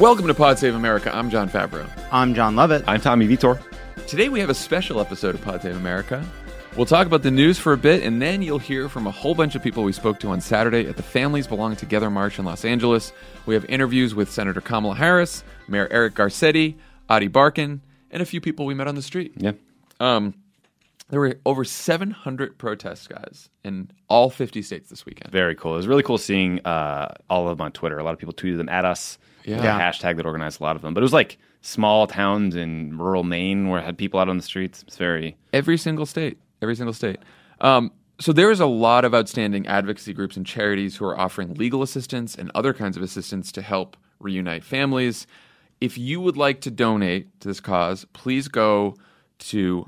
Welcome to Pod Save America. I'm John Favreau. I'm John Lovett. I'm Tommy Vitor. Today we have a special episode of Pod Save America. We'll talk about the news for a bit, and then you'll hear from a whole bunch of people we spoke to on Saturday at the Families Belong Together March in Los Angeles. We have interviews with Senator Kamala Harris, Mayor Eric Garcetti, Adi Barkan, and a few people we met on the street. Yeah. There were over 700 protests, guys, in all 50 states this weekend. Very cool. It was really cool seeing all of them on Twitter. A lot of people tweeted them at us. Yeah. The hashtag that organized a lot of them. But it was like small towns in rural Maine where it had people out on the streets. It's very... Every single state. So there is a lot of outstanding advocacy groups and charities who are offering legal assistance and other kinds of assistance to help reunite families. If you would like to donate to this cause, please go to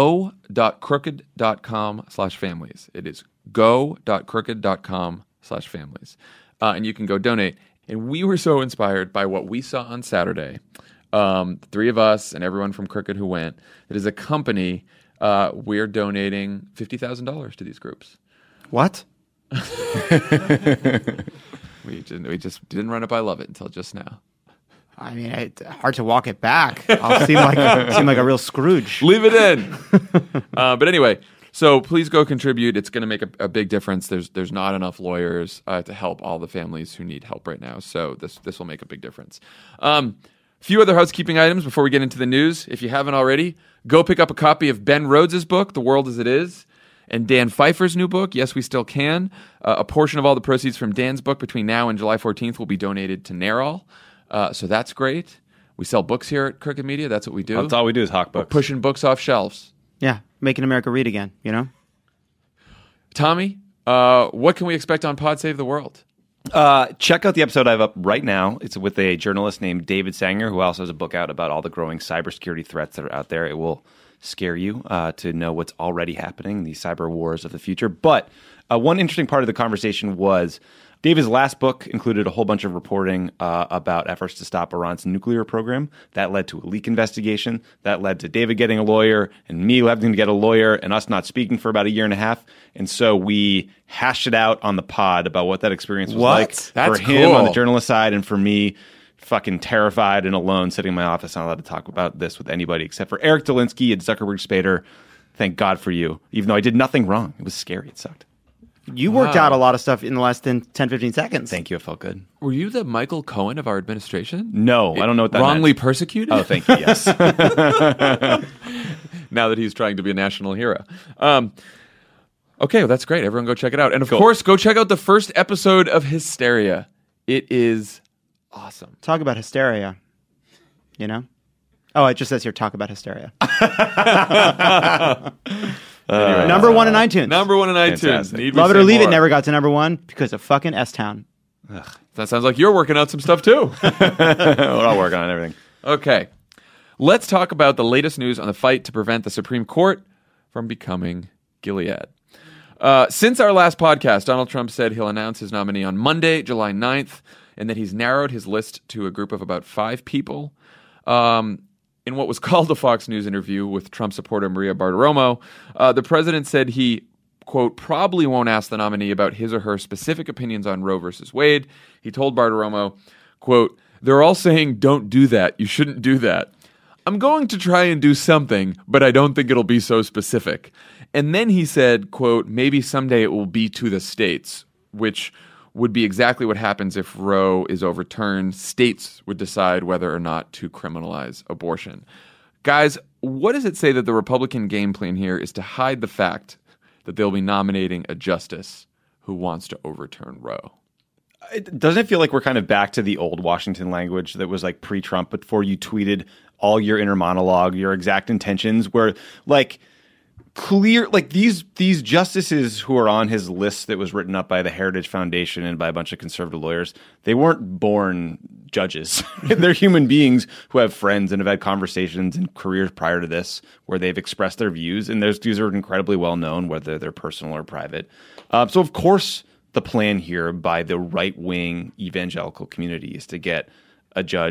go.crooked.com/families. It is go.crooked.com/families. And you can go donate. And we were so inspired by what we saw on Saturday, the three of us and everyone from Crooked who went, that as a company, we're donating $50,000 to these groups. What? We just didn't run it by Lovett until just now. I mean, it's hard to walk it back. I'll seem like a real Scrooge. Leave it in. But anyway, so please go contribute. It's going to make a big difference. There's not enough lawyers to help all the families who need help right now. So this will make a big difference. Few other housekeeping items before we get into the news. If you haven't already, go pick up a copy of Ben Rhodes' book, The World as It Is, and Dan Pfeiffer's new book, Yes, We Still Can. A portion of all the proceeds from Dan's book between now and July 14th will be donated to NARAL. So that's great. We sell books here at Crooked Media. That's what we do. That's all we do is hawk books. We're pushing books off shelves. Yeah, making America read again, you know? Tommy, what can we expect on Pod Save the World? Check out the episode I have up right now. It's with a journalist named David Sanger, who also has a book out about all the growing cybersecurity threats that are out there. It will scare you to know what's already happening, the cyber wars of the future. But one interesting part of the conversation was David's last book included a whole bunch of reporting about efforts to stop Iran's nuclear program. That led to a leak investigation. That led to David getting a lawyer and me having to get a lawyer and us not speaking for about a year and a half. And so we hashed it out on the pod about what that experience was like That's for him cool. on the journalist side and for me fucking terrified and alone sitting in my office, not allowed to talk about this with anybody except for Eric Dolinsky and Zuckerberg Spader. Thank God for you. Even though I did nothing wrong. It was scary. It sucked. You worked out a lot of stuff in the last 10, 15 seconds. Thank you. It felt good. Were you the Michael Cohen of our administration? No, I don't know what that Wrongly meant. persecuted? Oh, thank you. Yes. Now that he's trying to be a national hero. Okay, well, that's great. Everyone go check it out. And of course, go check out the first episode of Hysteria. It is awesome. Talk about hysteria, you know? Oh, it just says here, talk about hysteria. Anyway, number one in iTunes. Number one in iTunes. Fantastic. Need we Love it say or leave more? it never got to number one because of fucking S-Town. That sounds like you're working out some stuff too. We're all working on everything. Okay. Let's talk about the latest news on the fight to prevent the Supreme Court from becoming Gilead. Since our last podcast, Donald Trump said he'll announce his nominee on Monday, July 9th, and that he's narrowed his list to a group of about 5 people. In what was called a Fox News interview with Trump supporter Maria Bartiromo, the president said he, quote, probably won't ask the nominee about his or her specific opinions on Roe versus Wade. He told Bartiromo, quote, they're all saying don't do that. You shouldn't do that. I'm going to try and do something, but I don't think it'll be so specific. And then he said, quote, maybe someday it will be to the states, which would be exactly what happens if Roe is overturned. States would decide whether or not to criminalize abortion. Guys, what does it say that the Republican game plan here is to hide the fact that they'll be nominating a justice who wants to overturn Roe? Doesn't it feel like we're kind of back to the old Washington language that was like pre-Trump, before you tweeted all your inner monologue, your exact intentions, where like clear, like these justices who are on his list that was written up by the Heritage Foundation and by a bunch of conservative lawyers, they weren't born judges. They're human beings who have friends and have had conversations and careers prior to this where they've expressed their views, and those views are incredibly well known, whether they're personal or private. So of course the plan here by the right-wing evangelical community is to get a judge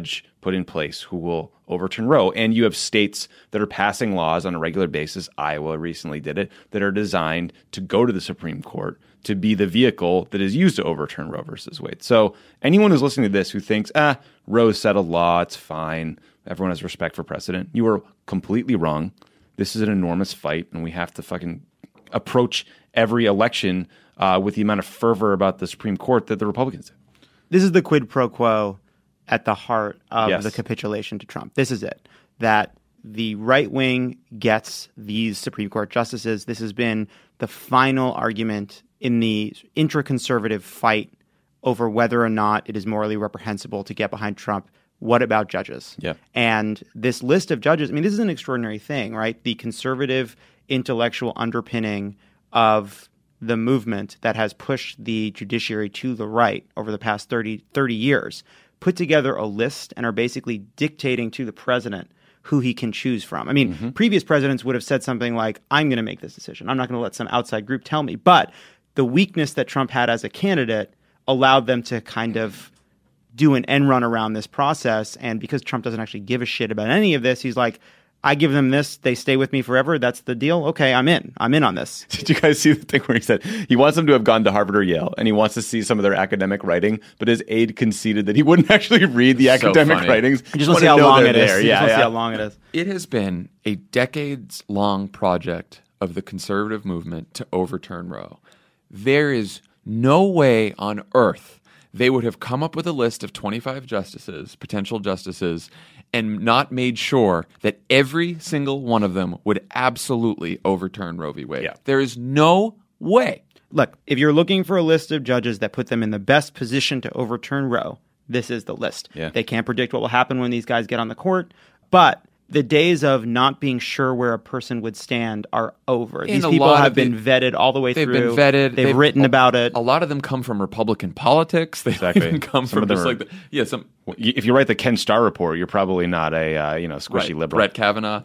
put in place who will overturn Roe. And you have states that are passing laws on a regular basis. Iowa recently did it, that are designed to go to the Supreme Court to be the vehicle that is used to overturn Roe versus Wade. So anyone who's listening to this who thinks, Roe's settled law, it's fine, everyone has respect for precedent, you are completely wrong. This is an enormous fight, and we have to fucking approach every election with the amount of fervor about the Supreme Court that the Republicans do. This is the quid pro quo at the heart of Yes. the capitulation to Trump. This is it. That the right wing gets these Supreme Court justices. This has been the final argument in the intra-conservative fight over whether or not it is morally reprehensible to get behind Trump. What about judges? Yeah. And this list of judges, I mean, this is an extraordinary thing, right? The conservative intellectual underpinning of the movement that has pushed the judiciary to the right over the past 30 years put together a list and are basically dictating to the president who he can choose from. I mean, previous presidents would have said something like, I'm going to make this decision. I'm not going to let some outside group tell me. But the weakness that Trump had as a candidate allowed them to kind of do an end run around this process. And because Trump doesn't actually give a shit about any of this, he's like, I give them this, they stay with me forever. That's the deal. Okay, I'm in on this. Did you guys see the thing where he said he wants them to have gone to Harvard or Yale and he wants to see some of their academic writing, but his aide conceded that he wouldn't actually read the So academic funny. writings. You just want to see how long it is. You just want to see how long it is. It has been a decades-long project of the conservative movement to overturn Roe. There is no way on earth they would have come up with a list of 25 justices, potential justices, and not made sure that every single one of them would absolutely overturn Roe v. Wade. Yeah. There is no way. Look, if you're looking for a list of judges that put them in the best position to overturn Roe, this is the list. Yeah. They can't predict what will happen when these guys get on the court, but the days of not being sure where a person would stand are over. In These a people lot have of the- been vetted all the way They've through. been vetted. They've written about it. A lot of them come from Republican politics. They Exactly. even come Some from of them just are- like some If you write the Ken Starr report, you're probably not a squishy liberal. Brett Kavanaugh.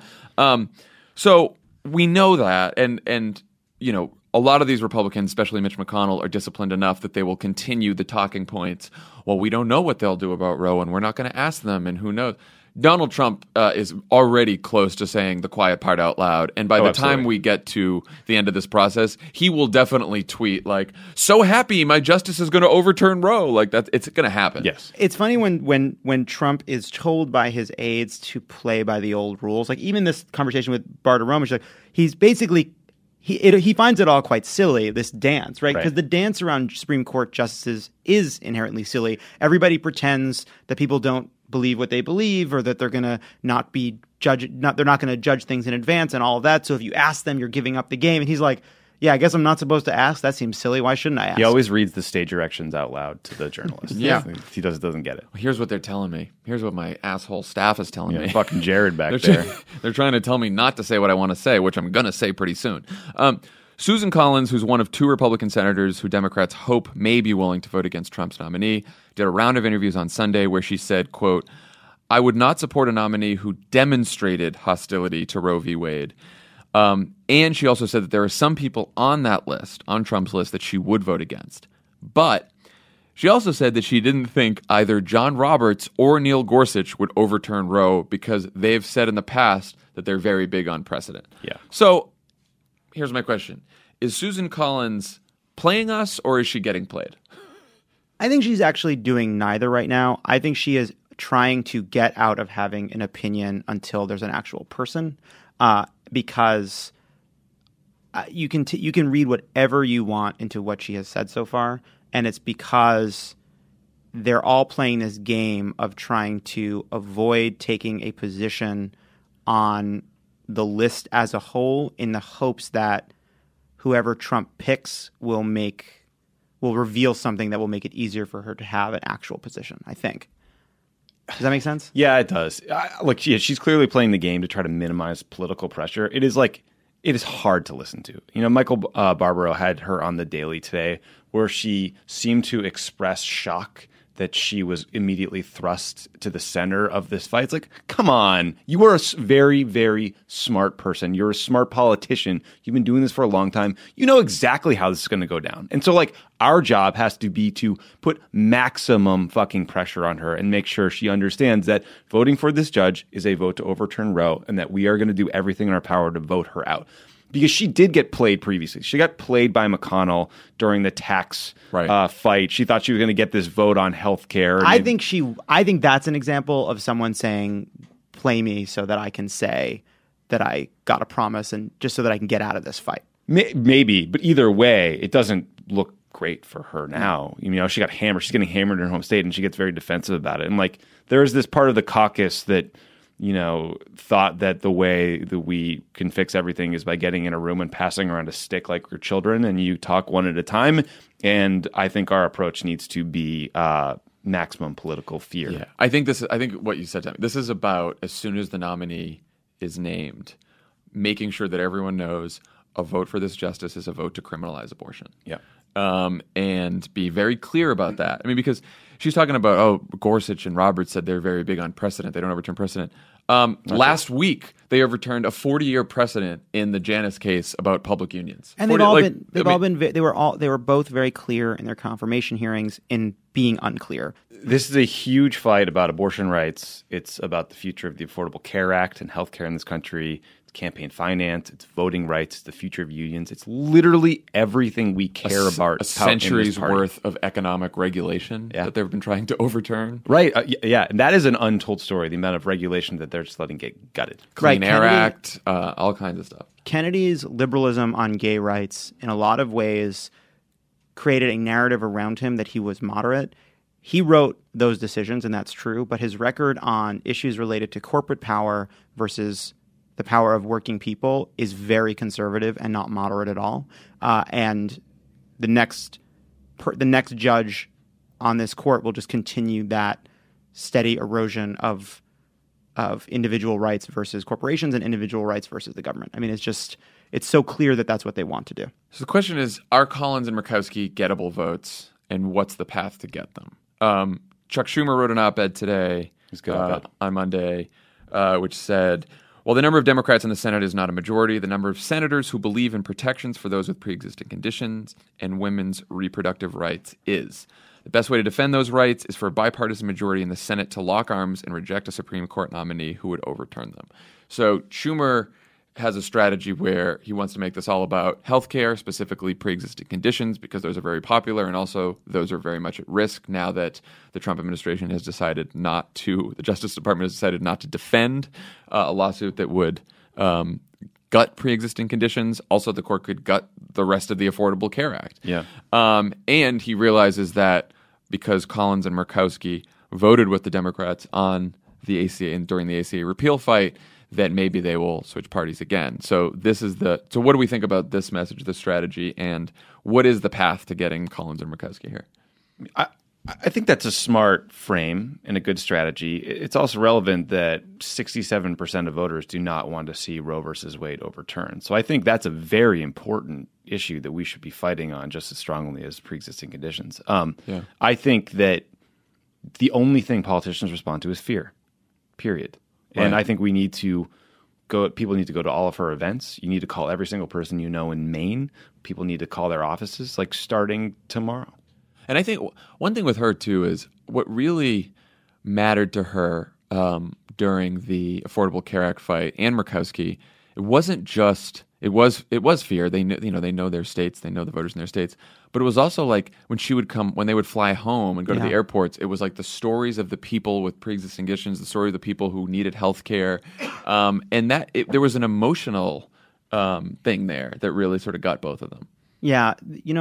So we know that, and you know, a lot of these Republicans, especially Mitch McConnell, are disciplined enough that they will continue the talking points. Well, we don't know what they'll do about Roe, and we're not going to ask them, and who knows. Donald Trump is already close to saying the quiet part out loud, and by the time absolutely. we get to the end of this process, he will definitely tweet like, "So happy, my justice is going to overturn Roe." Like that, it's going to happen. Yes. It's funny when Trump is told by his aides to play by the old rules. Like even this conversation with Bartiromo, like he's basically he finds it all quite silly, this dance, right? Right. Because the dance around Supreme Court justices is inherently silly. Everybody pretends that people don't believe what they believe, or that they're going to not be they're not going to judge things in advance and all of that. So if you ask them, you're giving up the game. And he's like, yeah, I guess I'm not supposed to ask. That seems silly. Why shouldn't I ask? He always reads the stage directions out loud to the journalist. Yeah. He doesn't get it. Here's what they're telling me. Here's what my asshole staff is telling me. Fucking Jared back They're, there. they're trying to tell me not to say what I want to say, which I'm going to say pretty soon. Susan Collins, who's one of two Republican senators who Democrats hope may be willing to vote against Trump's nominee, did a round of interviews on Sunday where she said, quote, "I would not support a nominee who demonstrated hostility to Roe v. Wade." And she also said that there are some people on that list, on Trump's list, that she would vote against. But she also said that she didn't think either John Roberts or Neil Gorsuch would overturn Roe because they've said in the past that they're very big on precedent. Yeah. So here's my question. Is Susan Collins playing us or is she getting played? I think she's actually doing neither right now. I think she is trying to get out of having an opinion until there's an actual person, because you can read whatever you want into what she has said so far, and it's because they're all playing this game of trying to avoid taking a position on the list as a whole in the hopes that whoever Trump picks will reveal something that will make it easier for her to have an actual position, I think. Does that make sense? Yeah, it does. Look, she's clearly playing the game to try to minimize political pressure. It is hard to listen to. You know, Michael Barbaro had her on The Daily today where she seemed to express shock that she was immediately thrust to the center of this fight. It's like, come on. You are a very, very smart person. You're a smart politician. You've been doing this for a long time. You know exactly how this is going to go down. And so, like, our job has to be to put maximum fucking pressure on her and make sure she understands that voting for this judge is a vote to overturn Roe and that we are going to do everything in our power to vote her out. Because she did get played previously. She got played by McConnell during the tax fight. She thought she was going to get this vote on health care. I think that's an example of someone saying, play me so that I can say that I got a promise and just so that I can get out of this fight. Maybe, but either way, it doesn't look great for her now. You know, she got hammered. She's getting hammered in her home state, and she gets very defensive about it. And like, there's this part of the caucus that, you know, thought that the way that we can fix everything is by getting in a room and passing around a stick like we're children, and you talk one at a time. And I think our approach needs to be maximum political fear. Yeah, I think what you said, Tom, this is about, as soon as the nominee is named, making sure that everyone knows a vote for this justice is a vote to criminalize abortion. Yeah. And be very clear about that. I mean, because she's talking about, Gorsuch and Roberts said they're very big on precedent. They don't overturn precedent. Last week, they overturned a 40-year precedent in the Janus case about public unions. And they were both very clear in their confirmation hearings in being unclear. This is a huge fight about abortion rights. It's about the future of the Affordable Care Act and healthcare in this country. It's campaign finance. It's voting rights. It's the future of unions. It's literally everything we care about. A century's worth of economic regulation that they've been trying to overturn. Right. Yeah. And that is an untold story, the amount of regulation that they're just letting get gutted. Clean Air Act, all kinds of stuff. Kennedy's liberalism on gay rights, in a lot of ways, created a narrative around him that he was moderate. He wrote those decisions, and that's true, but his record on issues related to corporate power versus the power of working people is very conservative and not moderate at all. And the next judge on this court will just continue that steady erosion of individual rights versus corporations and individual rights versus the government. I mean, it's so clear that that's what they want to do. So the question is, are Collins and Murkowski gettable votes, and what's the path to get them? Chuck Schumer wrote an op-ed today on Monday, which said, while the number of Democrats in the Senate is not a majority, the number of senators who believe in protections for those with pre-existing conditions and women's reproductive rights is. The best way to defend those rights is for a bipartisan majority in the Senate to lock arms and reject a Supreme Court nominee who would overturn them. So Schumer has a strategy where he wants to make this all about health care, specifically pre-existing conditions, because those are very popular, and also those are very much at risk now that the Trump administration has decided the Justice Department has decided not to defend a lawsuit that would gut pre-existing conditions. Also, the court could gut the rest of the Affordable Care Act. Yeah. And he realizes that because Collins and Murkowski voted with the Democrats on the ACA and during the ACA repeal fight, that maybe they will switch parties again. So so what do we think about this message, this strategy, and what is the path to getting Collins and Murkowski here? I think that's a smart frame and a good strategy. It's also relevant that 67% of voters do not want to see Roe versus Wade overturned. So I think that's a very important issue that we should be fighting on just as strongly as pre-existing conditions. I think that the only thing politicians respond to is fear, period. Right. And I think we need to people need to go to all of her events. You need to call every single person you know in Maine. People need to call their offices, like starting tomorrow. And I think one thing with her, too, is what really mattered to her during the Affordable Care Act fight and Murkowski, it wasn't just – it was fear. They know their states. They know the voters in their states. But it was also like when they would fly home and go to the airports, it was like the stories of the people with pre-existing conditions, the story of the people who needed health care. And there was an emotional thing there that really sort of got both of them. Yeah.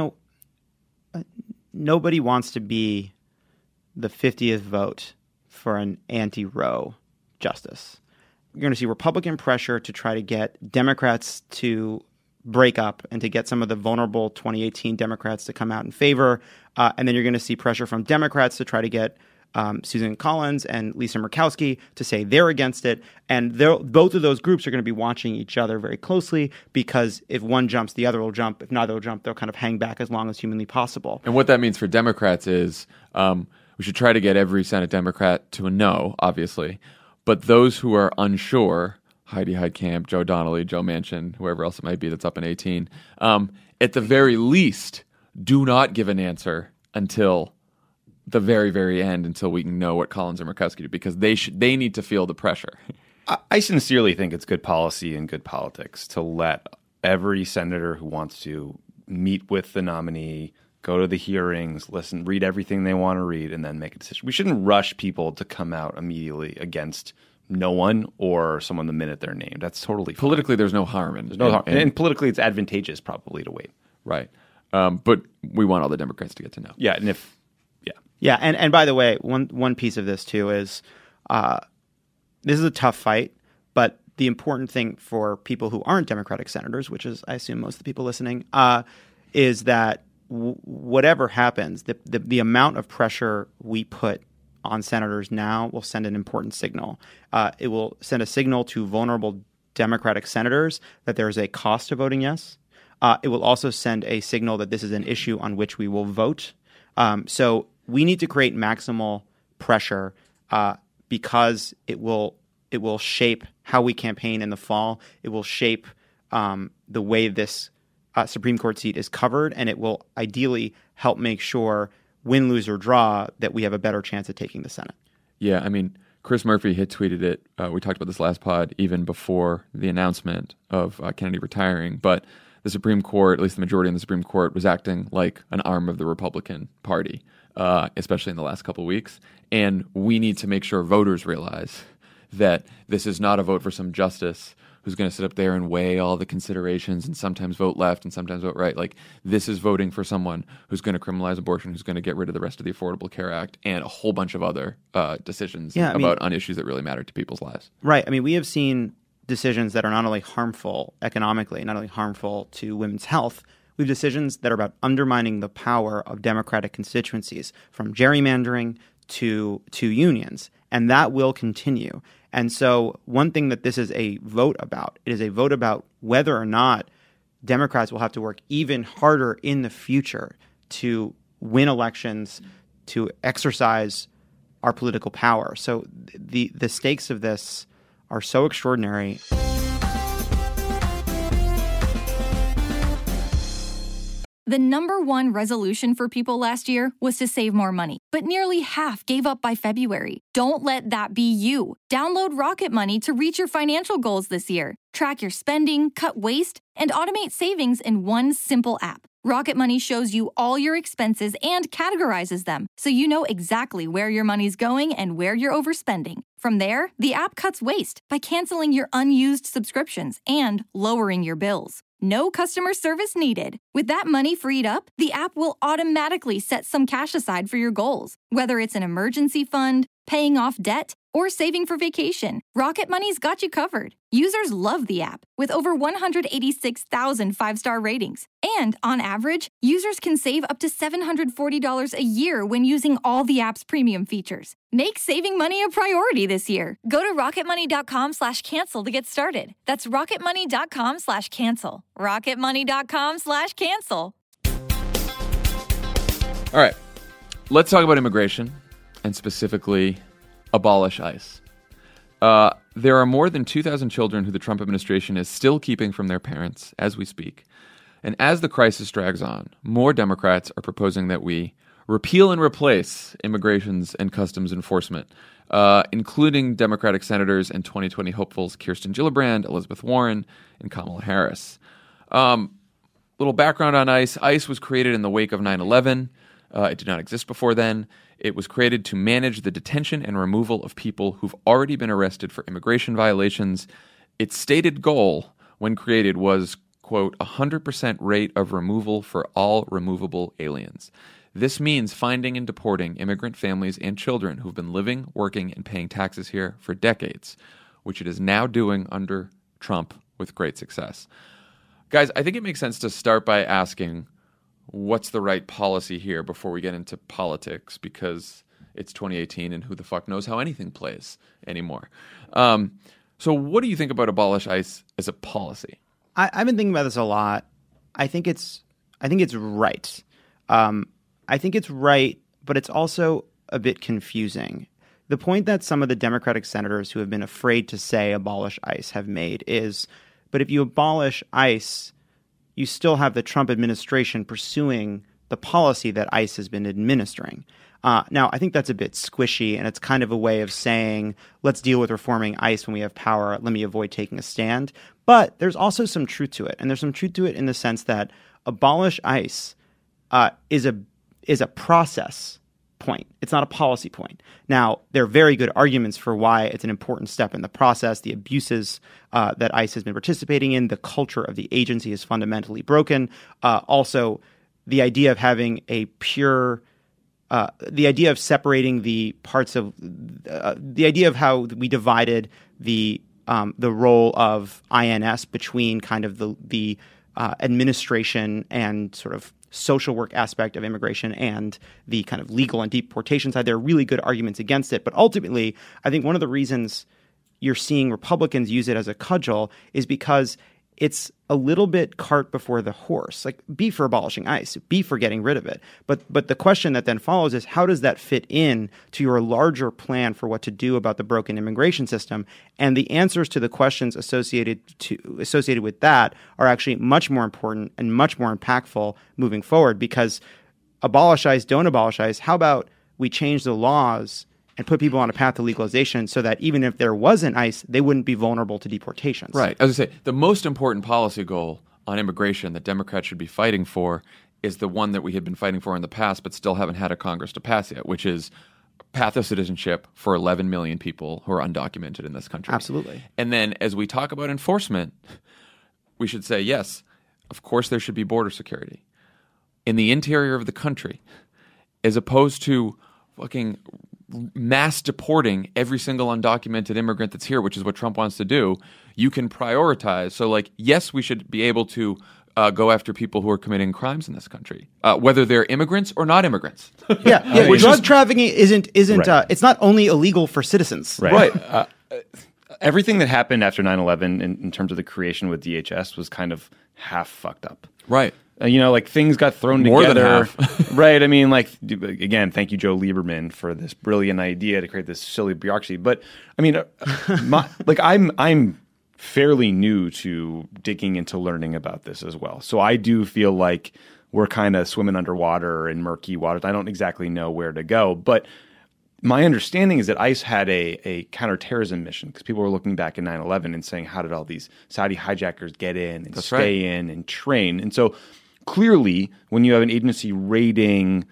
Nobody wants to be the 50th vote for an anti-Roe justice. You're going to see Republican pressure to try to get Democrats to break up and to get some of the vulnerable 2018 Democrats to come out in favor. And then you're going to see pressure from Democrats to try to get Susan Collins and Lisa Murkowski to say they're against it. And both of those groups are going to be watching each other very closely, because if one jumps, the other will jump. If neither will jump, they'll kind of hang back as long as humanly possible. And what that means for Democrats is we should try to get every Senate Democrat to a no, obviously. But those who are unsure, Heidi Heitkamp, Joe Donnelly, Joe Manchin, whoever else it might be that's up in 18, at the very least, do not give an answer until the very, very end, until we can know what Collins and Murkowski do, because they need to feel the pressure. I sincerely think it's good policy and good politics to let every senator who wants to meet with the nominee, go to the hearings, listen, read everything they want to read, and then make a decision. We shouldn't rush people to come out immediately against no one or someone the minute they're named. That's totally fine. Politically, there's no harm in it. There's no harm. And politically, it's advantageous probably to wait. Right. But we want all the Democrats to get to know. Yeah, and Yeah, and by the way, one piece of this too is this is a tough fight, but the important thing for people who aren't Democratic senators, which is, I assume, most of the people listening, is that whatever happens, the amount of pressure we put on senators now will send an important signal. It will send a signal to vulnerable Democratic senators that there is a cost to voting yes. It will also send a signal that this is an issue on which we will vote. So we need to create maximal pressure because it will shape how we campaign in the fall. It will shape the way this Supreme Court seat is covered, and it will ideally help make sure, win, lose, or draw, that we have a better chance at taking the Senate. Yeah, I mean, Chris Murphy had tweeted it. We talked about this last pod, even before the announcement of Kennedy retiring, but the Supreme Court, at least the majority in the Supreme Court, was acting like an arm of the Republican Party, especially in the last couple of weeks. And we need to make sure voters realize that this is not a vote for some justice who's going to sit up there and weigh all the considerations and sometimes vote left and sometimes vote right. Like, this is voting for someone who's going to criminalize abortion, who's going to get rid of the rest of the Affordable Care Act, and a whole bunch of other decisions on issues that really matter to people's lives. Right. I mean, we have seen decisions that are not only harmful economically, not only harmful to women's health. We have decisions that are about undermining the power of Democratic constituencies, from gerrymandering to unions, and that will continue. And so one thing that this is a vote about, it is a vote about whether or not Democrats will have to work even harder in the future to win elections, to exercise our political power. So the stakes of this are so extraordinary. The number one resolution for people last year was to save more money, but nearly half gave up by February. Don't let that be you. Download Rocket Money to reach your financial goals this year. Track your spending, cut waste, and automate savings in one simple app. Rocket Money shows you all your expenses and categorizes them, so you know exactly where your money's going and where you're overspending. From there, the app cuts waste by canceling your unused subscriptions and lowering your bills. No customer service needed. With that money freed up, the app will automatically set some cash aside for your goals, whether it's an emergency fund, paying off debt, or saving for vacation. Rocket Money's got you covered. Users love the app, with over 186,000 five-star ratings. And on average, users can save up to $740 a year when using all the app's premium features. Make saving money a priority this year. Go to rocketmoney.com/cancel to get started. That's rocketmoney.com/cancel. rocketmoney.com/cancel. All right, let's talk about immigration, and specifically abolish ICE. There are more than 2,000 children who the Trump administration is still keeping from their parents as we speak. And as the crisis drags on, more Democrats are proposing that we repeal and replace immigrations and customs enforcement, including Democratic senators and 2020 hopefuls Kirsten Gillibrand, Elizabeth Warren, and Kamala Harris. Little background on ICE. ICE was created in the wake of 9/11. It did not exist before then. It was created to manage the detention and removal of people who've already been arrested for immigration violations. Its stated goal when created was, quote, 100% rate of removal for all removable aliens. This means finding and deporting immigrant families and children who've been living, working, and paying taxes here for decades, which it is now doing under Trump with great success. Guys, I think it makes sense to start by asking, what's the right policy here before we get into politics? Because it's 2018 and who the fuck knows how anything plays anymore. So what do you think about abolish ICE as a policy? I've been thinking about this a lot. I think it's right. I think it's right, but it's also a bit confusing. The point that some of the Democratic senators who have been afraid to say abolish ICE have made is, but if you abolish ICE, you still have the Trump administration pursuing the policy that ICE has been administering. Now, I think that's a bit squishy, and it's kind of a way of saying, let's deal with reforming ICE when we have power. Let me avoid taking a stand. But there's also some truth to it, and there's some truth to it in the sense that abolish ICE is a process point. It's not a policy point. Now, there are very good arguments for why it's an important step in the process. The abuses that ICE has been participating in, the culture of the agency is fundamentally broken. Also, the idea of having a pure the idea of separating the parts of the idea of how we divided the role of INS between kind of the administration and sort of social work aspect of immigration and the kind of legal and deportation side. There are really good arguments against it. But ultimately, I think one of the reasons you're seeing Republicans use it as a cudgel is because it's a little bit cart before the horse. Like, be for abolishing ICE, be for getting rid of it. But the question that then follows is, how does that fit in to your larger plan for what to do about the broken immigration system? And the answers to the questions associated with that are actually much more important and much more impactful moving forward, because abolish ICE, don't abolish ICE. How about we change the laws and put people on a path to legalization so that even if there wasn't ICE, they wouldn't be vulnerable to deportations. Right. As I say, the most important policy goal on immigration that Democrats should be fighting for is the one that we had been fighting for in the past but still haven't had a Congress to pass yet, which is path of citizenship for 11 million people who are undocumented in this country. Absolutely. And then as we talk about enforcement, we should say, yes, of course there should be border security in the interior of the country, as opposed to fucking mass deporting every single undocumented immigrant that's here, which is what Trump wants to do. You can prioritize. So, like, yes, we should be able to go after people who are committing crimes in this country, whether they're immigrants or not immigrants. Yeah. Drug trafficking isn't right. It's not only illegal for citizens. Right. Everything that happened after 9/11 in terms of the creation with DHS was kind of half fucked up. Right. Like things got thrown More together. Than half. Right. I mean, like, again, thank you, Joe Lieberman, for this brilliant idea to create this silly bureaucracy. But I mean, I'm fairly new to digging into learning about this as well. So I do feel like we're kind of swimming underwater in murky waters. I don't exactly know where to go. But my understanding is that ICE had a counterterrorism mission, because people were looking back at 9/11 and saying, how did all these Saudi hijackers get in and stay in and train? And so clearly, when you have an agency raiding,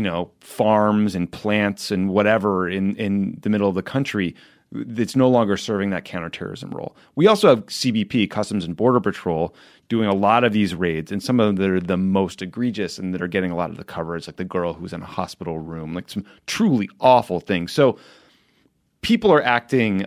farms and plants and whatever in the middle of the country, it's no longer serving that counterterrorism role. We also have CBP, Customs and Border Patrol, doing a lot of these raids, and some of them that are the most egregious and that are getting a lot of the coverage, like the girl who was in a hospital room, like some truly awful things. So people are acting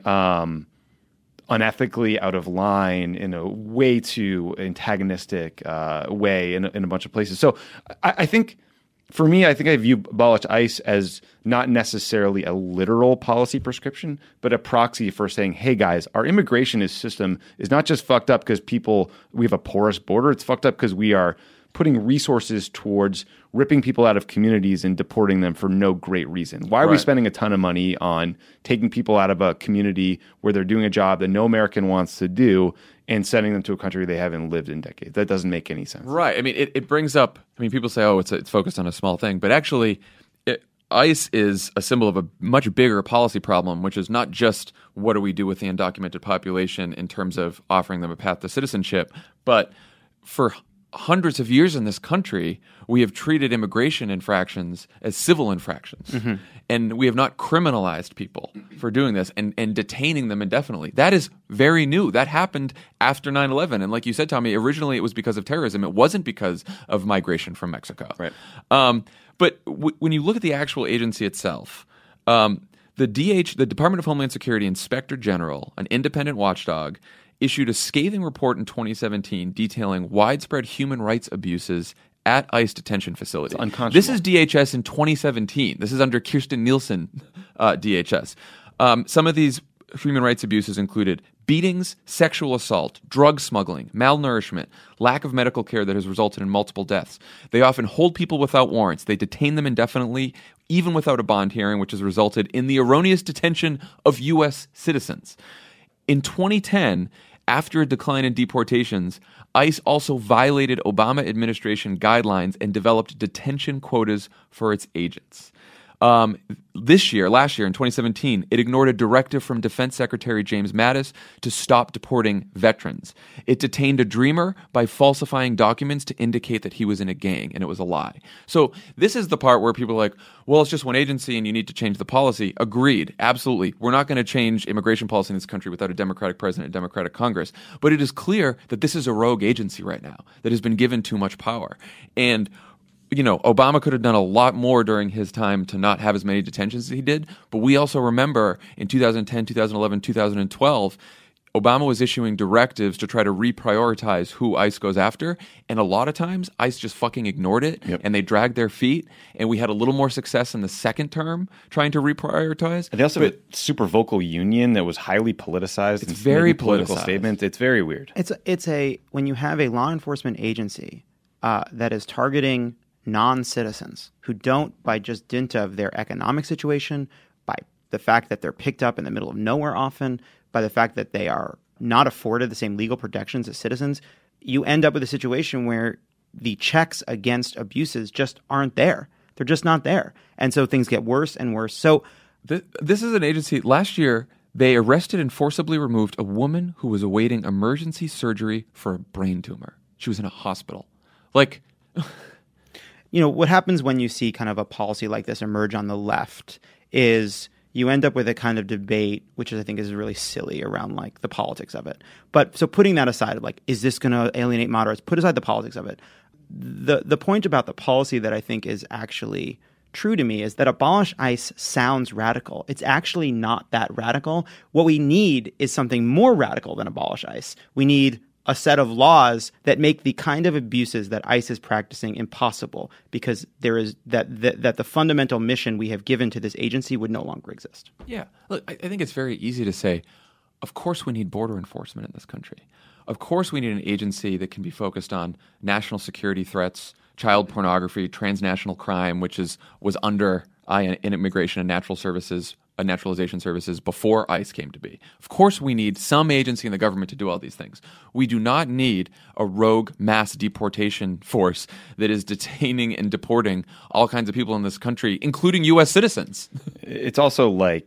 unethically, out of line, in a way too antagonistic way in a bunch of places. So I think, for me, I view abolish ICE as not necessarily a literal policy prescription, but a proxy for saying, hey guys, our immigration system is not just fucked up because we have a porous border. It's fucked up because we are putting resources towards ripping people out of communities and deporting them for no great reason. Why are we spending a ton of money on taking people out of a community where they're doing a job that no American wants to do and sending them to a country they haven't lived in decades? That doesn't make any sense. Right. I mean, it brings up, people say, oh, it's focused on a small thing, but actually ICE is a symbol of a much bigger policy problem, which is not just what do we do with the undocumented population in terms of offering them a path to citizenship, but for hundreds of years in this country, we have treated immigration infractions as civil infractions. Mm-hmm. And we have not criminalized people for doing this and detaining them indefinitely. That is very new. That happened after 9/11. And like you said, Tommy, originally it was because of terrorism. It wasn't because of migration from Mexico. Right. But when you look at the actual agency itself, the Department of Homeland Security Inspector General, an independent watchdog, issued a scathing report in 2017 detailing widespread human rights abuses at ICE detention facilities. It's unconscionable. This is DHS in 2017. This is under Kirsten Nielsen DHS. Some of these human rights abuses included beatings, sexual assault, drug smuggling, malnourishment, lack of medical care that has resulted in multiple deaths. They often hold people without warrants. They detain them indefinitely, even without a bond hearing, which has resulted in the erroneous detention of U.S. citizens. In 2010, after a decline in deportations, ICE also violated Obama administration guidelines and developed detention quotas for its agents. Last year in 2017, it ignored a directive from Defense Secretary James Mattis to stop deporting veterans. It detained a dreamer by falsifying documents to indicate that he was in a gang, and it was a lie. So this is the part where people are like, well, it's just one agency and you need to change the policy. Agreed. Absolutely. We're not going to change immigration policy in this country without a Democratic president and Democratic Congress. But it is clear that this is a rogue agency right now that has been given too much power. And Obama could have done a lot more during his time to not have as many detentions as he did. But we also remember in 2010, 2011, 2012, Obama was issuing directives to try to reprioritize who ICE goes after. And a lot of times, ICE just fucking ignored it, and they dragged their feet. And we had a little more success in the second term trying to reprioritize. And they also have a super vocal union that was highly politicized. It's very political politicized. Statements. It's very weird. When you have a law enforcement agency that is targeting non-citizens who don't, by just dint of their economic situation, by the fact that they're picked up in the middle of nowhere often, by the fact that they are not afforded the same legal protections as citizens, you end up with a situation where the checks against abuses just aren't there. They're just not there. And so things get worse and worse. So this is an agency. Last year, they arrested and forcibly removed a woman who was awaiting emergency surgery for a brain tumor. She was in a hospital. What happens when you see kind of a policy like this emerge on the left is you end up with a kind of debate, which I think is really silly around the politics of it. But so putting that aside, is this going to alienate moderates? Put aside the politics of it. The point about the policy that I think is actually true to me is that abolish ICE sounds radical. It's actually not that radical. What we need is something more radical than abolish ICE. We need a set of laws that make the kind of abuses that ICE is practicing impossible, because there is that the fundamental mission we have given to this agency would no longer exist. Yeah. Look, I think it's very easy to say, of course we need border enforcement in this country. Of course we need an agency that can be focused on national security threats, child pornography, transnational crime, which was under immigration and naturalization services before ICE came to be. Of course we need some agency in the government to do all these things. We do not need a rogue mass deportation force that is detaining and deporting all kinds of people in this country, including U.S. citizens. It's also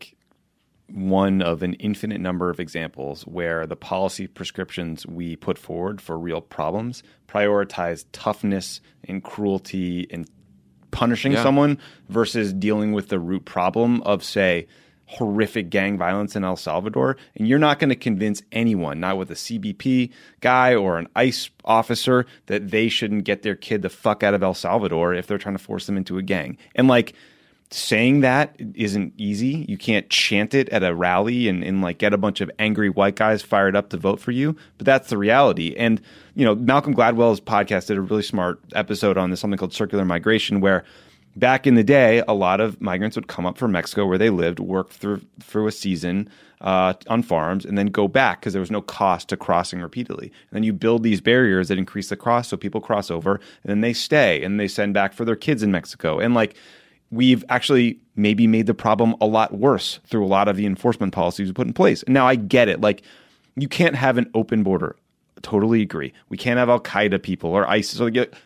one of an infinite number of examples where the policy prescriptions we put forward for real problems prioritize toughness and cruelty and punishing someone versus dealing with the root problem of, say, horrific gang violence in El Salvador. And you're not going to convince anyone, not with a CBP guy or an ICE officer, that they shouldn't get their kid the fuck out of El Salvador if they're trying to force them into a gang. And saying that isn't easy. You can't chant it at a rally and get a bunch of angry white guys fired up to vote for you. But that's the reality. And, Malcolm Gladwell's podcast did a really smart episode on this, something called circular migration, where back in the day, a lot of migrants would come up from Mexico where they lived, work through a season on farms, and then go back because there was no cost to crossing repeatedly. And then you build these barriers that increase the cost so people cross over, and then they stay, and they send back for their kids in Mexico. And we've actually maybe made the problem a lot worse through a lot of the enforcement policies we put in place. And now I get it. You can't have an open border. Totally agree. We can't have Al-Qaeda people or ISIS.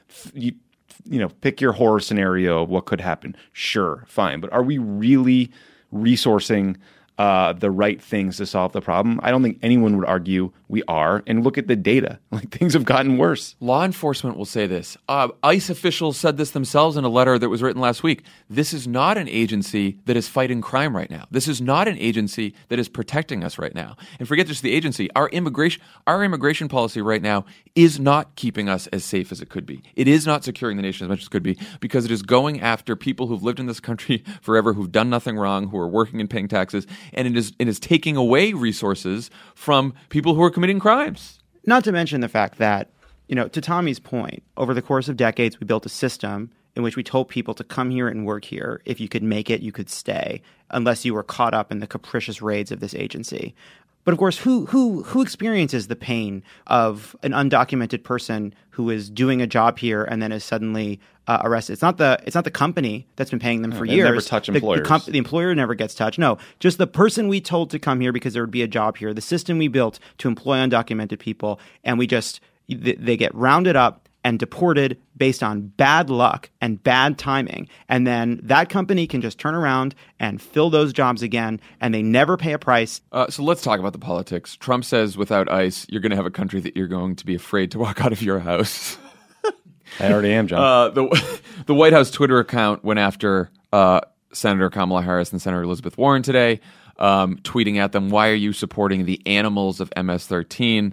You pick your horror scenario of what could happen. Sure, fine. But are we really resourcing the right things to solve the problem? I don't think anyone would argue we are. And look at the data. Things have gotten worse. Law enforcement will say this. ICE officials said this themselves in a letter that was written last week. This is not an agency that is fighting crime right now. This is not an agency that is protecting us right now. And forget just the agency. Our immigration policy right now is not keeping us as safe as it could be. It is not securing the nation as much as it could be, because it is going after people who've lived in this country forever, who've done nothing wrong, who are working and paying taxes, and it is taking away resources from people who are committing crimes. Not to mention the fact that to Tommy's point, over the course of decades, we built a system in which we told people to come here and work here. If you could make it, you could stay, unless you were caught up in the capricious raids of this agency. But of course, who experiences the pain of an undocumented person who is doing a job here and then is suddenly arrested? It's not the company that's been paying them for years. Never touch employers. The employer never gets touched. No, just the person we told to come here because there would be a job here. The system we built to employ undocumented people, and they get rounded up and deported based on bad luck and bad timing. And then that company can just turn around and fill those jobs again, and they never pay a price. So let's talk about the politics. Trump says without ICE, you're going to have a country that you're going to be afraid to walk out of your house. I already am, John. The White House Twitter account went after Senator Kamala Harris and Senator Elizabeth Warren today, tweeting at them, "Why are you supporting the animals of MS-13?"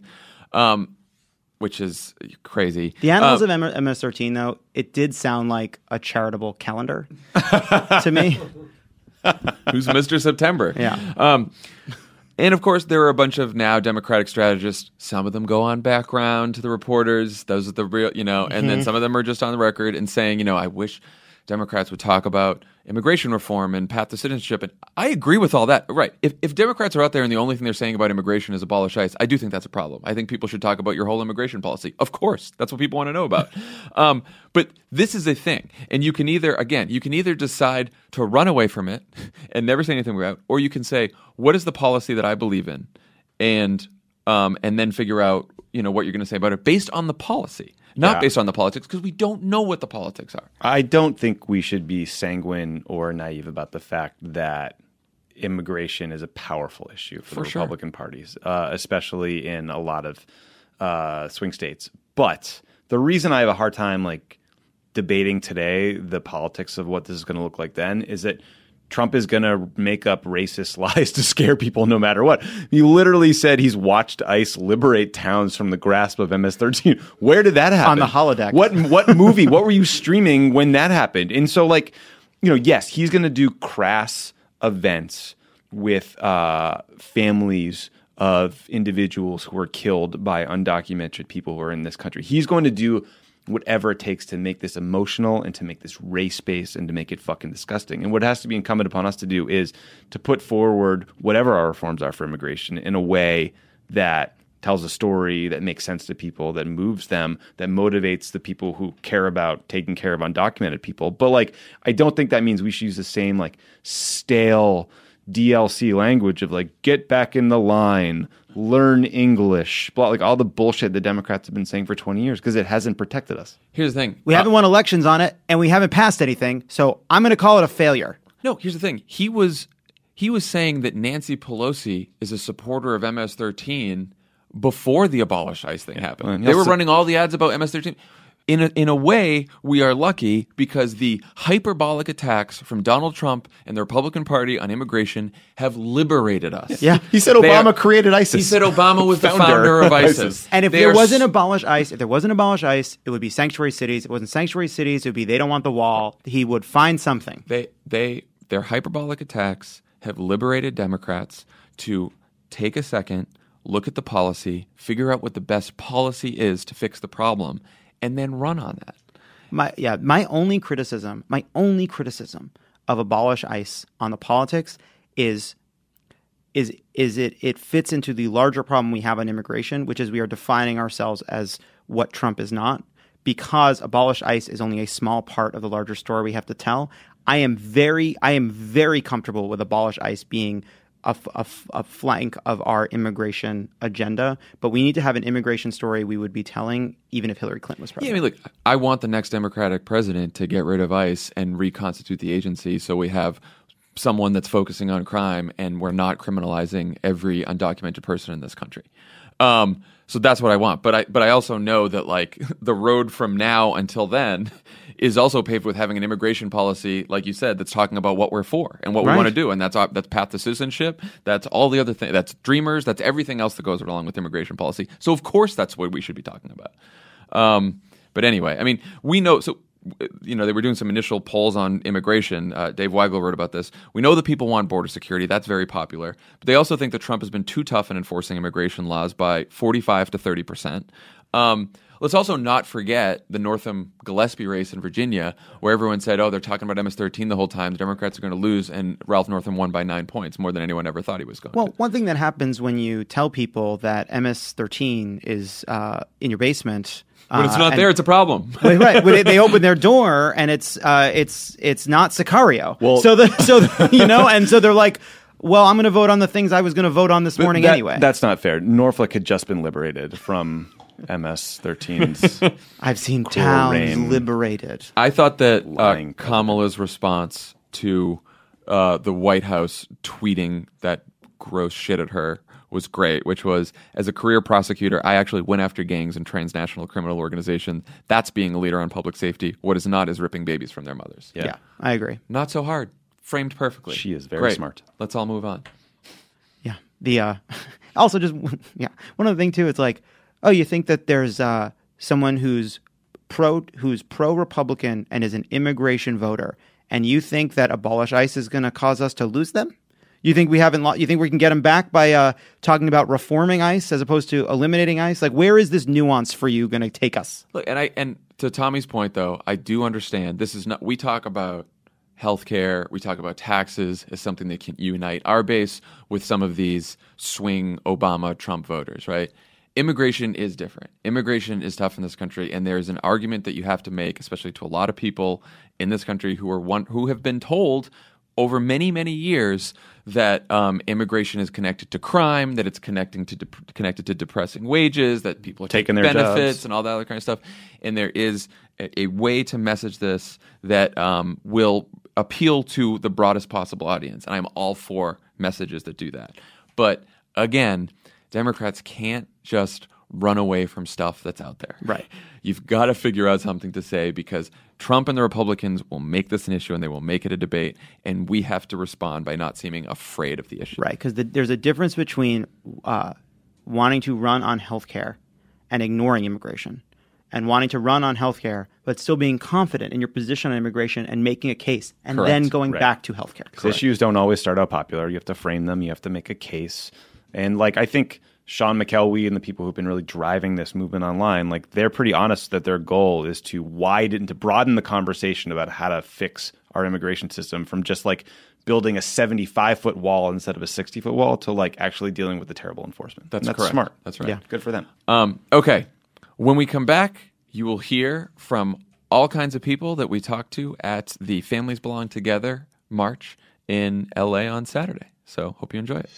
Which is crazy. The animals of MS-13, though, it did sound like a charitable calendar to me. Who's Mr. September? Yeah. And of course, there are a bunch of now Democratic strategists. Some of them go on background to the reporters. Those are the real, and then some of them are just on the record and saying, I wish Democrats would talk about immigration reform and path to citizenship. And I agree with all that. Right. If Democrats are out there and the only thing they're saying about immigration is abolish ICE, I do think that's a problem. I think people should talk about your whole immigration policy. Of course. That's what people want to know about. But this is a thing. And you can either decide to run away from it and never say anything about it, or you can say, what is the policy that I believe in? And then figure out, what you're going to say about it based on the policy. Not based on the politics, because we don't know what the politics are. I don't think we should be sanguine or naive about the fact that immigration is a powerful issue for the Republican parties, especially in a lot of swing states. But the reason I have a hard time debating today the politics of what this is going to look like then is that Trump is going to make up racist lies to scare people no matter what. He literally said he's watched ICE liberate towns from the grasp of MS-13. Where did that happen? On the holodeck. What movie? What were you streaming when that happened? And so, yes, he's going to do crass events with families of individuals who were killed by undocumented people who are in this country. He's going to do whatever it takes to make this emotional and to make this race-based and to make it fucking disgusting. And what has to be incumbent upon us to do is to put forward whatever our reforms are for immigration in a way that tells a story that makes sense to people, that moves them, that motivates the people who care about taking care of undocumented people. But I don't think that means we should use the same stale DLC language of get back in the line, learn English, all the bullshit the Democrats have been saying for 20 years because it hasn't protected us. Here's the thing. We haven't won elections on it, and we haven't passed anything, so I'm going to call it a failure. No, here's the thing. He was saying that Nancy Pelosi is a supporter of MS-13 before the abolish ICE thing happened. They were running all the ads about MS-13. In a way, we are lucky because the hyperbolic attacks from Donald Trump and the Republican Party on immigration have liberated us. Yeah. He said Obama created ISIS. He said Obama was the founder of ISIS. And if there wasn't abolish ICE, it would be sanctuary cities. If it wasn't sanctuary cities, it would be they don't want the wall. He would find something. Their hyperbolic attacks have liberated Democrats to take a second, look at the policy, figure out what the best policy is to fix the problem, and then run on that. My only criticism of abolish ICE on the politics is it fits into the larger problem we have on immigration, which is we are defining ourselves as what Trump is not. Because abolish ICE is only a small part of the larger story we have to tell. I am very comfortable with abolish ICE being a flank of our immigration agenda, but we need to have an immigration story we would be telling even if Hillary Clinton was president. Yeah, look, I want the next Democratic president to get rid of ICE and reconstitute the agency so we have someone that's focusing on crime and we're not criminalizing every undocumented person in this country. So that's what I want. But I also know that the road from now until then is also paved with having an immigration policy, like you said, that's talking about what we're for and what we want to do. And that's path to citizenship. That's all the other things. That's dreamers. That's everything else that goes along with immigration policy. So of course that's what we should be talking about. But anyway, we know. So they were doing some initial polls on immigration. Dave Weigel wrote about this. We know that people want border security. That's very popular. But they also think that Trump has been too tough in enforcing immigration laws by 45 to 30%. Let's also not forget the Northam-Gillespie race in Virginia, where everyone said, they're talking about MS-13 the whole time. The Democrats are going to lose, and Ralph Northam won by 9 points, more than anyone ever thought he was going to. Well, one thing that happens when you tell people that MS-13 is in your basement... when it's not there, it's a problem. Right. When they open their door and it's not Sicario. Well, so they're like, well, I'm going to vote on the things I was going to vote on this morning anyway. That's not fair. Norfolk had just been liberated from MS-13's. I've seen towns liberated. I thought that Kamala's response to the White House tweeting that gross shit at her was great, which was, as a career prosecutor, I actually went after gangs and transnational criminal organizations. That's being a leader on public safety. What is not is ripping babies from their mothers. Yeah, I agree. Not so hard. Framed perfectly. She is very Great. smart. Let's all move on. Yeah. The also just one other thing too. It's like, you think that there's someone who's pro-Republican and is an immigration voter, and you think that abolish ICE is going to cause us to lose them? You think we can get them back by talking about reforming ICE as opposed to eliminating ICE? Like, where is this nuance for you going to take us? Look, and to Tommy's point, though, I do understand this is not. We talk about healthcare, we talk about taxes as something that can unite our base with some of these swing Obama-Trump voters, right? Immigration is different. Immigration is tough in this country, and there's an argument that you have to make, especially to a lot of people in this country who have been told over many, many years that immigration is connected to crime, that it's connected to depressing wages, that people are taking their benefits jobs, and all that other kind of stuff. And there is a way to message this that will appeal to the broadest possible audience. And I'm all for messages that do that. But again, Democrats can't just run away from stuff that's out there. Right. You've got to figure out something to say, because Trump and the Republicans will make this an issue and they will make it a debate, and we have to respond by not seeming afraid of the issue. Right, because there's a difference between wanting to run on healthcare and ignoring immigration, and wanting to run on healthcare but still being confident in your position on immigration and making a case, and Correct. then going back to healthcare. Issues don't always start out popular. You have to frame them. You have to make a case. And I think Sean McElwee and the people who've been really driving this movement online, they're pretty honest that their goal is to broaden the conversation about how to fix our immigration system from just building a 75-foot wall instead of a 60-foot wall to actually dealing with the terrible enforcement. That's correct. Smart. That's right. Yeah. Good for them. Okay. When we come back, you will hear from all kinds of people that we talked to at the Families Belong Together March in LA on Saturday. So hope you enjoy it.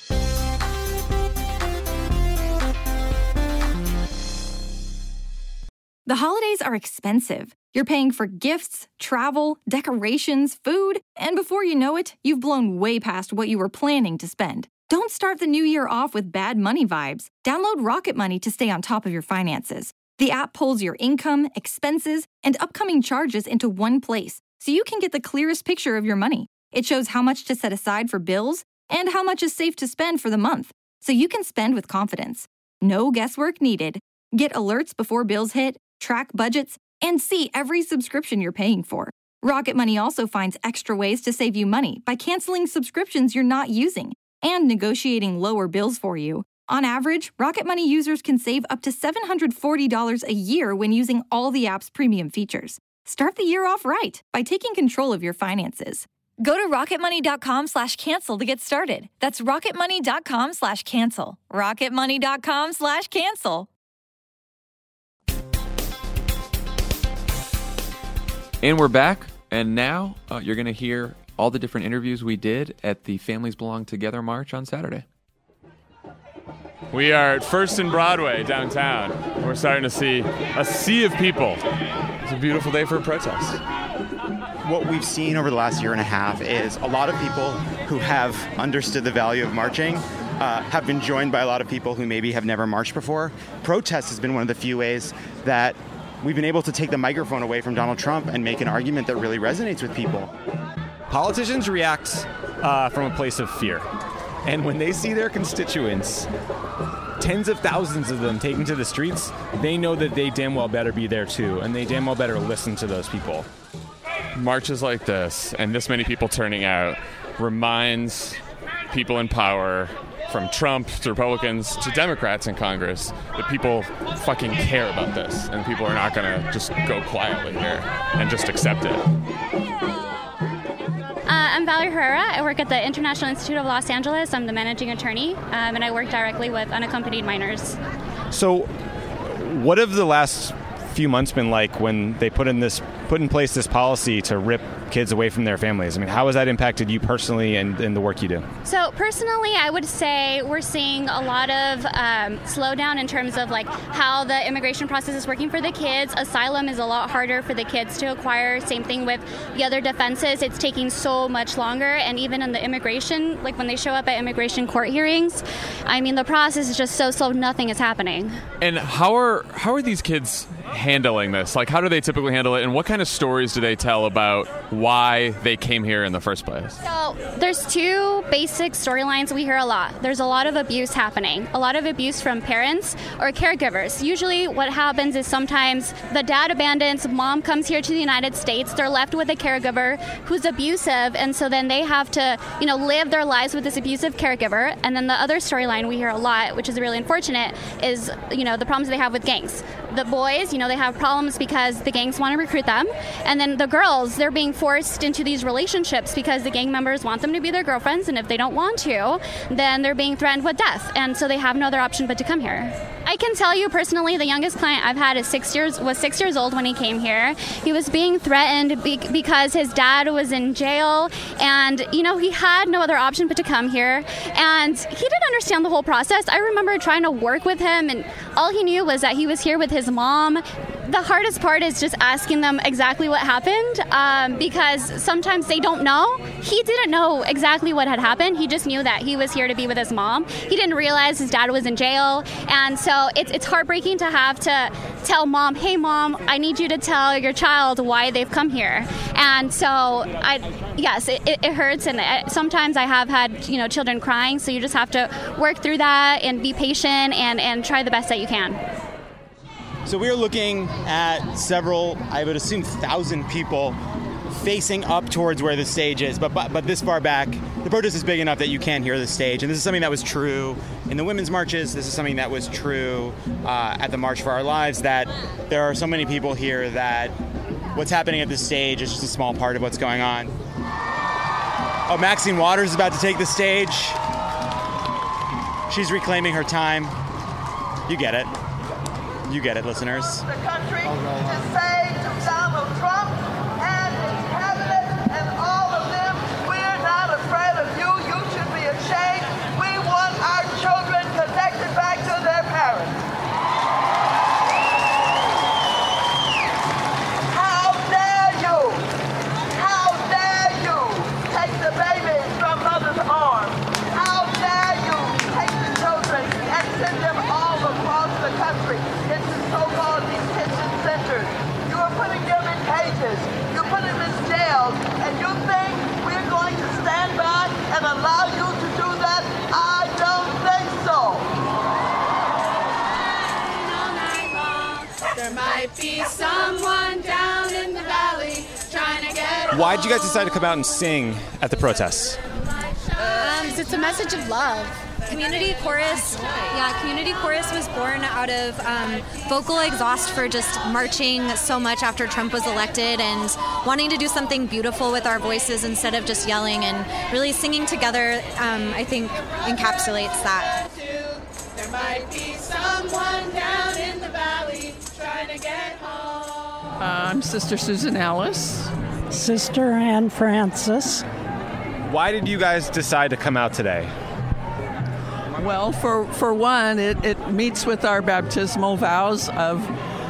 The holidays are expensive. You're paying for gifts, travel, decorations, food, and before you know it, you've blown way past what you were planning to spend. Don't start the new year off with bad money vibes. Download Rocket Money to stay on top of your finances. The app pulls your income, expenses, and upcoming charges into one place, so you can get the clearest picture of your money. It shows how much to set aside for bills and how much is safe to spend for the month, so you can spend with confidence. No guesswork needed. Get alerts before bills hit, track budgets, and see every subscription you're paying for. Rocket Money also finds extra ways to save you money by canceling subscriptions you're not using and negotiating lower bills for you. On average, Rocket Money users can save up to $740 a year when using all the app's premium features. Start the year off right by taking control of your finances. Go to rocketmoney.com/cancel to get started. That's rocketmoney.com/cancel. rocketmoney.com/cancel. And we're back, and now you're going to hear all the different interviews we did at the Families Belong Together March on Saturday. We are at First and Broadway downtown. We're starting to see a sea of people. It's a beautiful day for a protest. What we've seen over the last year and a half is a lot of people who have understood the value of marching have been joined by a lot of people who maybe have never marched before. Protest has been one of the few ways that we've been able to take the microphone away from Donald Trump and make an argument that really resonates with people. Politicians react from a place of fear. And when they see their constituents, tens of thousands of them taken to the streets, they know that they damn well better be there too, and they damn well better listen to those people. Marches like this, and this many people turning out, reminds people in power from Trump to Republicans to Democrats in Congress, that people fucking care about this, and people are not going to just go quietly here and just accept it. I'm Valerie Herrera. I work at the International Institute of Los Angeles. I'm the managing attorney, and I work directly with unaccompanied minors. So, what have the last few months been like when they put in place this policy to rip kids away from their families? I mean, how has that impacted you personally and the work you do? So personally, I would say we're seeing a lot of slowdown in terms of like how the immigration process is working for the kids. Asylum is a lot harder for the kids to acquire. Same thing with the other defenses. It's taking so much longer. And even in the immigration, like when they show up at immigration court hearings, I mean, the process is just so slow, nothing is happening. And how are these kids handling this? Like, how do they typically handle it, and what kind of stories do they tell about why they came here in the first place? So there's two basic storylines we hear a lot. There's a lot of abuse happening, a lot of abuse from parents or caregivers. Usually what happens is sometimes the dad abandons, mom comes here to the United States, they're left with a caregiver who's abusive, and so then they have to, live their lives with this abusive caregiver. And then the other storyline we hear a lot, which is really unfortunate, is, the problems they have with gangs. The boys, they have problems because the gangs want to recruit them. And then the girls, they're being forced into these relationships because the gang members want them to be their girlfriends. And if they don't want to, then they're being threatened with death. And so they have no other option but to come here. I can tell you personally, the youngest client I've had was 6 years old when he came here. He was being threatened because his dad was in jail. And, he had no other option but to come here. And he didn't understand the whole process. I remember trying to work with him, and all he knew was that he was here with his mom. The hardest part is just asking them exactly what happened, because sometimes they don't know. He didn't know exactly what had happened. He just knew that he was here to be with his mom. He didn't realize his dad was in jail. And so it's heartbreaking to have to tell mom, hey, mom, I need you to tell your child why they've come here. And so, it hurts. And sometimes I have had, children crying. So you just have to work through that and be patient and try the best that you can. So we are looking at several, I would assume, 1,000 people facing up towards where the stage is. But this far back, the protest is big enough that you can't hear the stage. And this is something that was true in the women's marches. This is something that was true at the March for Our Lives, that there are so many people here that what's happening at this stage is just a small part of what's going on. Oh, Maxine Waters is about to take the stage. She's reclaiming her time. You get it. You get it, listeners. The country to say to Donald Trump and his cabinet and all of them, we're not afraid of you. You should be ashamed. We want our children connected back to their parents. How dare you? How dare you take the babies from mother's arms? How dare you take the children and send them all across the country into so-called detention centers? You are putting them in cages. You're putting them in jails. And you think we're going to stand by and allow you to do that? I don't think so. There might be someone down in the valley trying to get home. Why did you guys decide to come out and sing at the protests? It's a message of love. Community Chorus was born out of vocal exhaust for just marching so much after Trump was elected and wanting to do something beautiful with our voices instead of just yelling, and really singing together, I think, encapsulates that. There might be someone down in the valley trying to get home. I'm Sister Susan Ellis. Sister Anne Francis. Why did you guys decide to come out today? Well, for one, it meets with our baptismal vows of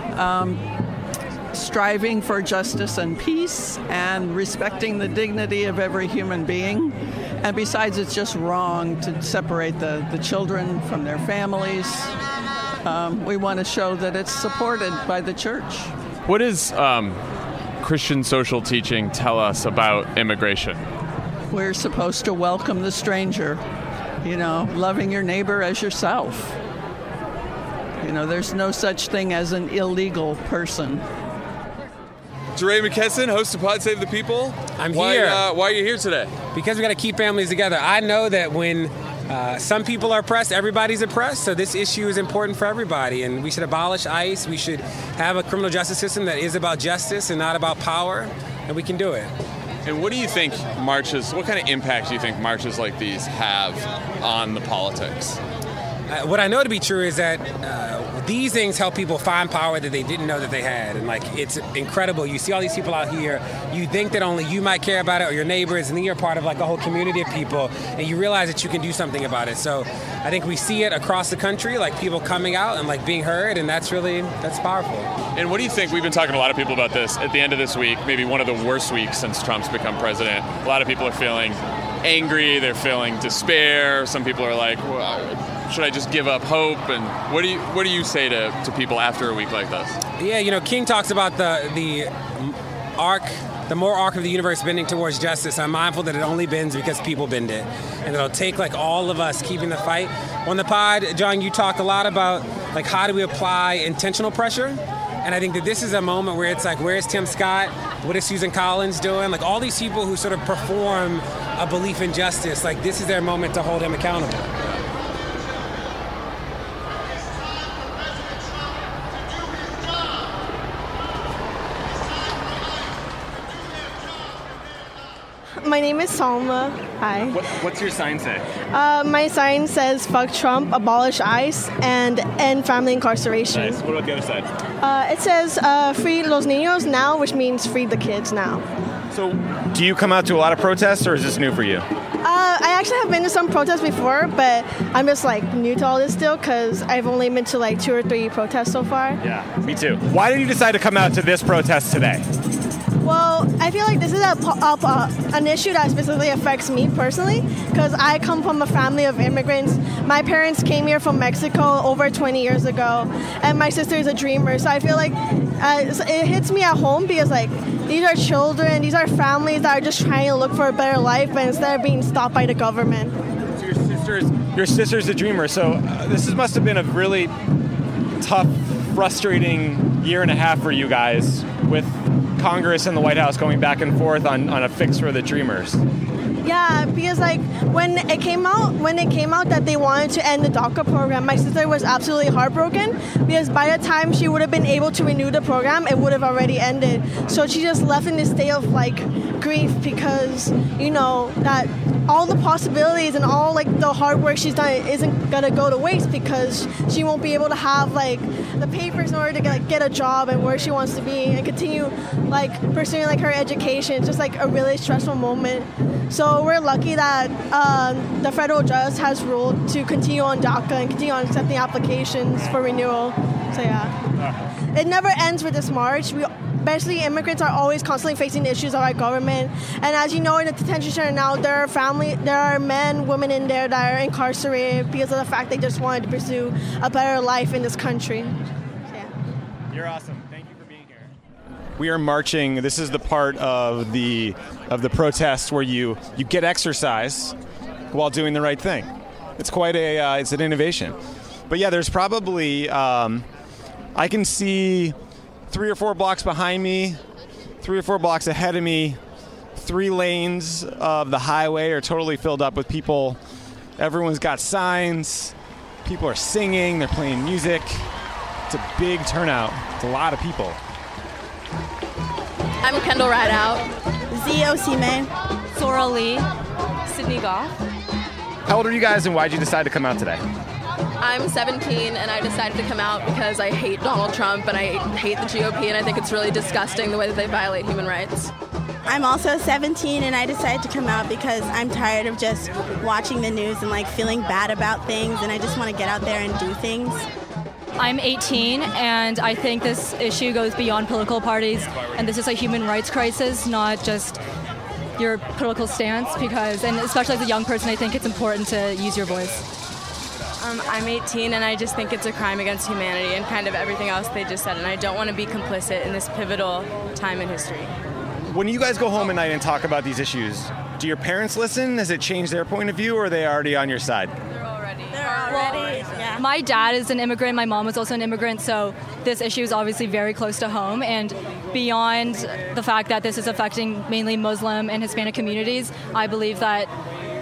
striving for justice and peace and respecting the dignity of every human being. And besides, it's just wrong to separate the children from their families. We want to show that it's supported by the church. What does Christian social teaching tell us about immigration? We're supposed to welcome the stranger. Loving your neighbor as yourself. There's no such thing as an illegal person. DeRay McKesson, host of Pod Save the People. I'm here. Why are you here today? Because we got to keep families together. I know that when Some people are oppressed. Everybody's oppressed. So this issue is important for everybody. And we should abolish ICE. We should have a criminal justice system that is about justice and not about power. And we can do it. And what do you think what kind of impact do you think marches like these have on the politics? What I know to be true is that these things help people find power that they didn't know that they had. And, it's incredible. You see all these people out here. You think that only you might care about it or your neighbors, and then you're part of, a whole community of people, and you realize that you can do something about it. So I think we see it across the country, people coming out and, being heard, and that's powerful. And what do you think? We've been talking to a lot of people about this. At the end of this week, maybe one of the worst weeks since Trump's become president, a lot of people are feeling angry. They're feeling despair. Some people are like, well, should I just give up hope? And what do you say to people after a week like this? Yeah, King talks about the moral arc of the universe bending towards justice. I'm mindful that it only bends because people bend it. And it'll take all of us keeping the fight. On the pod, John, you talked a lot about how do we apply intentional pressure? And I think that this is a moment where it's where's Tim Scott? What is Susan Collins doing? All these people who sort of perform a belief in justice, this is their moment to hold him accountable. My name is Salma. Hi. What's your sign say? My sign says "Fuck Trump, abolish ICE, and end family incarceration." Nice. What about the other side? It says "Free los niños now," which means free the kids now. So, do you come out to a lot of protests, or is this new for you? I actually have been to some protests before, but I'm just new to all this still because I've only been to 2 or 3 protests so far. Yeah, me too. Why did you decide to come out to this protest today? Well, I feel like this is an issue that specifically affects me personally because I come from a family of immigrants. My parents came here from Mexico over 20 years ago, and my sister is a dreamer. So I feel like it hits me at home because these are children, these are families that are just trying to look for a better life, and instead of being stopped by the government. So your sister's a dreamer. So this must have been a really tough, frustrating year and a half for you guys with Congress and the White House going back and forth on a fix for the Dreamers. Yeah, because when it came out that they wanted to end the DACA program, my sister was absolutely heartbroken because by the time she would have been able to renew the program, it would have already ended. So she just left in this state of grief because that all the possibilities and all the hard work she's done isn't gonna go to waste because she won't be able to have the papers in order to get a job and where she wants to be and continue pursuing her education. It's just a really stressful moment. So we're lucky that the federal judge has ruled to continue on DACA and continue on accepting applications for renewal. So yeah, it never ends with this march. Especially immigrants are always constantly facing the issues of our government. And as you know, in the detention center now, there are men, women in there that are incarcerated because of the fact they just wanted to pursue a better life in this country. So, yeah. You're awesome. Thank you for being here. We are marching. This is the part of the protest where you get exercise while doing the right thing. It's quite it's an innovation. But yeah, there's probably I can see 3 or 4 blocks behind me, 3 or 4 blocks ahead of me, 3 lanes of the highway are totally filled up with people. Everyone's got signs. People are singing. They're playing music. It's a big turnout. It's a lot of people. I'm Kendall Rideout. Z.O.C. May. Sora Lee. Sydney Goff. How old are you guys and why'd you decide to come out today? I'm 17 and I decided to come out because I hate Donald Trump and I hate the GOP and I think it's really disgusting the way that they violate human rights. I'm also 17 and I decided to come out because I'm tired of just watching the news and feeling bad about things and I just want to get out there and do things. I'm 18 and I think this issue goes beyond political parties and this is a human rights crisis, not just your political stance and especially as a young person, I think it's important to use your voice. I'm 18 and I just think it's a crime against humanity and kind of everything else they just said, and I don't want to be complicit in this pivotal time in history. When you guys go home at night and talk about these issues, do your parents listen? Has it changed their point of view, or are they already on your side? They're already. Yeah. My dad is an immigrant, my mom was also an immigrant, so this issue is obviously very close to home, and beyond the fact that this is affecting mainly Muslim and Hispanic communities, I believe that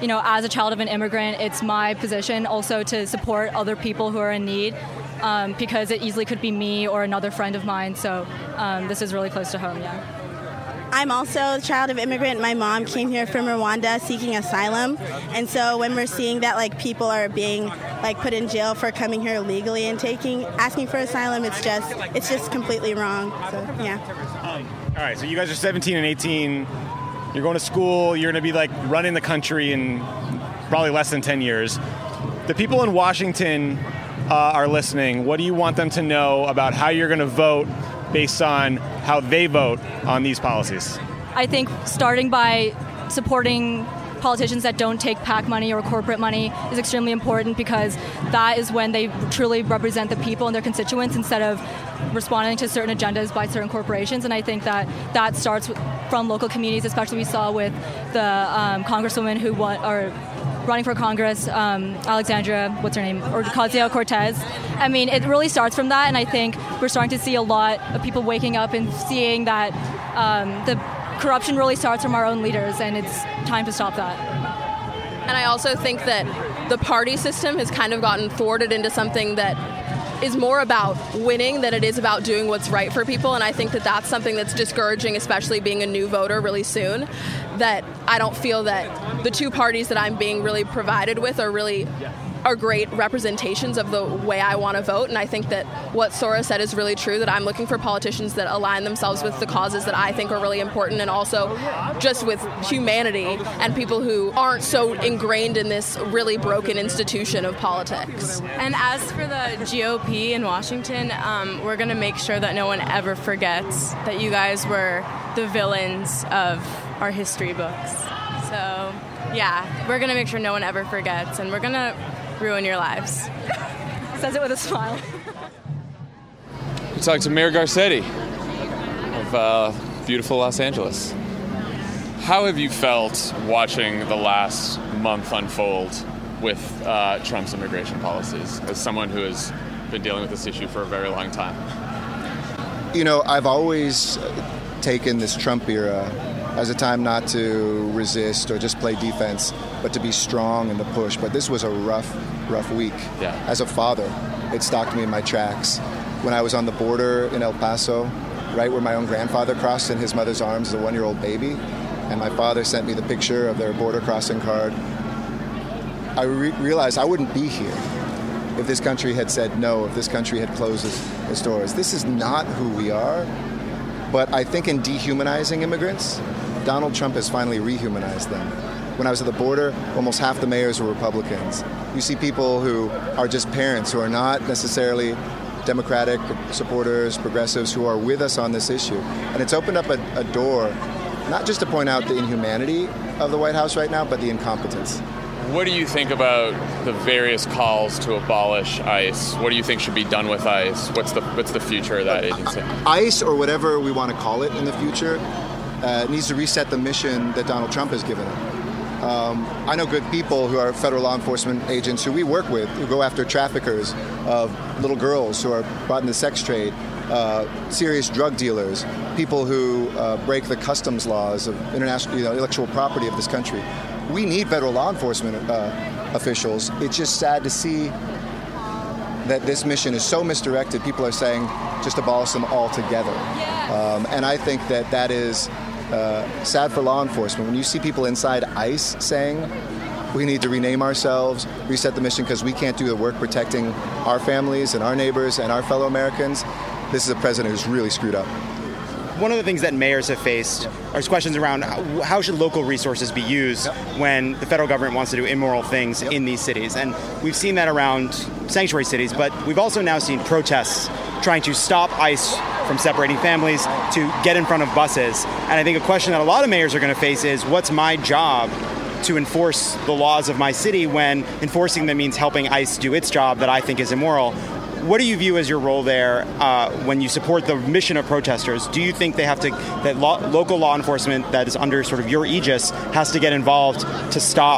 as a child of an immigrant, it's my position also to support other people who are in need, because it easily could be me or another friend of mine. So this is really close to home, yeah. I'm also a child of immigrant. My mom came here from Rwanda seeking asylum. And so when we're seeing that people are being put in jail for coming here illegally and asking for asylum, it's just completely wrong. So yeah. All right, so you guys are 17 and 18. You're going to school. You're going to be running the country in probably less than 10 years. The people in Washington are listening. What do you want them to know about how you're going to vote based on how they vote on these policies? I think starting by supporting politicians that don't take PAC money or corporate money is extremely important, because that is when they truly represent the people and their constituents instead of responding to certain agendas by certain corporations. And I think that starts from local communities, especially we saw with the congresswoman who running for Congress, Alexandria, what's her name, or Ocasio-Cortez. I mean, it really starts from that, and I think we're starting to see a lot of people waking up and seeing that the corruption really starts from our own leaders, and it's time to stop that. And I also think that the party system has kind of gotten thwarted into something that is more about winning than it is about doing what's right for people. And I think that that's something that's discouraging, especially being a new voter really soon, that I don't feel that the two parties that I'm being really provided with are great representations of the way I want to vote. And I think that what Sora said is really true, that I'm looking for politicians that align themselves with the causes that I think are really important, and also just with humanity and people who aren't so ingrained in this really broken institution of politics. And as for the GOP in Washington, we're going to make sure that no one ever forgets that you guys were the villains of our history books. So, yeah, we're going to make sure no one ever forgets, and we're going to ruin your lives. Says it with a smile. We talked to Mayor Garcetti of beautiful Los Angeles. How have you felt watching the last month unfold with Trump's immigration policies, as someone who has been dealing with this issue for a very long time? I've always taken this Trump era as a time not to resist or just play defense, but to be strong in the push. But this was a rough week. Yeah. As a father, it stopped me in my tracks. When I was on the border in El Paso, right where my own grandfather crossed in his mother's arms as a 1-year-old baby, and my father sent me the picture of their border crossing card, I realized I wouldn't be here if this country had said no, if this country had closed its doors. This is not who we are. But I think in dehumanizing immigrants, Donald Trump has finally rehumanized them. When I was at the border, almost half the mayors were Republicans. You see people who are just parents, who are not necessarily Democratic supporters, progressives, who are with us on this issue. And it's opened up a door, not just to point out the inhumanity of the White House right now, but the incompetence. What do you think about the various calls to abolish ICE? What do you think should be done with ICE? What's the future of that agency? ICE, or whatever we want to call it in the future, needs to reset the mission that Donald Trump has given it. I know good people who are federal law enforcement agents who we work with, who go after traffickers of little girls who are brought in the sex trade, serious drug dealers, people who break the customs laws of international, intellectual property of this country. We need federal law enforcement officials. It's just sad to see that this mission is so misdirected. People are saying just abolish them altogether. And I think that is sad for law enforcement. When you see people inside ICE saying we need to rename ourselves, reset the mission because we can't do the work protecting our families and our neighbors and our fellow Americans, this is a president who's really screwed up. One of the things that mayors have faced are questions around how should local resources be used when the federal government wants to do immoral things in these cities. And we've seen that around sanctuary cities, but we've also now seen protests trying to stop ICE from separating families, to get in front of buses. And I think a question that a lot of mayors are going to face is, what's my job to enforce the laws of my city when enforcing them means helping ICE do its job that I think is immoral? What do you view as your role there when you support the mission of protesters? Do you think that local law enforcement that is under sort of your aegis has to get involved to stop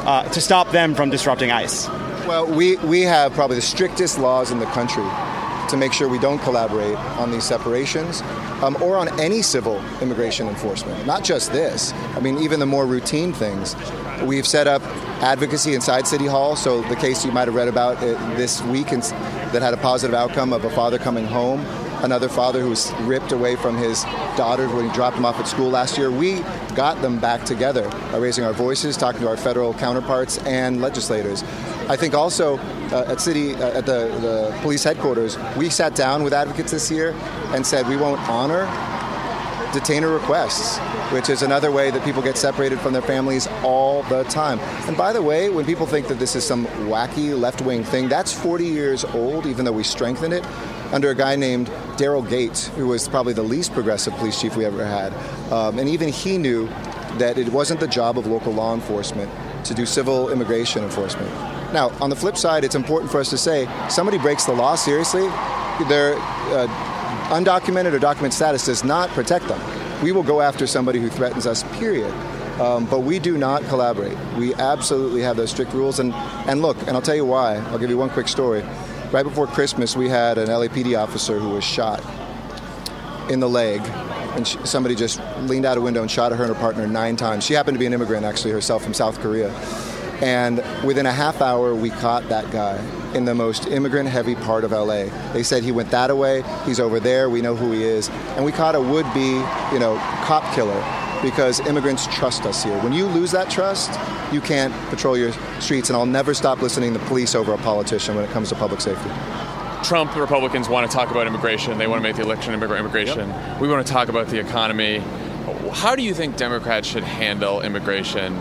them from disrupting ICE? Well, we have probably the strictest laws in the country to make sure we don't collaborate on these separations. or on any civil immigration enforcement, not just this. I mean, even the more routine things. We've set up advocacy inside City Hall, so the case you might have read about this week that had a positive outcome of a father coming home, another father who was ripped away from his daughter when he dropped him off at school last year. We got them back together by raising our voices, talking to our federal counterparts and legislators. I think also at the police headquarters, we sat down with advocates this year and said we won't honor detainer requests, which is another way that people get separated from their families all the time. And by the way, when people think that this is some wacky left-wing thing, that's 40 years old, even though we strengthened it, under a guy named Daryl Gates, who was probably the least progressive police chief we ever had. And even he knew that it wasn't the job of local law enforcement to do civil immigration enforcement. Now, on the flip side, it's important for us to say, somebody breaks the law seriously, their undocumented or documented status does not protect them. We will go after somebody who threatens us, period. But we do not collaborate. We absolutely have those strict rules. And look, and I'll tell you why. I'll give you one quick story. Right before Christmas, we had an LAPD officer who was shot in the leg. And somebody just leaned out a window and shot her and her partner 9 times. She happened to be an immigrant, actually, herself from South Korea. And within a half hour, we caught that guy in the most immigrant-heavy part of LA. They said he went that way, he's over there, we know who he is. And we caught a would-be, cop killer because immigrants trust us here. When you lose that trust, you can't patrol your streets, and I'll never stop listening to the police over a politician when it comes to public safety. Trump Republicans want to talk about immigration. They want to make the election immigration. Yep. We want to talk about the economy. How do you think Democrats should handle immigration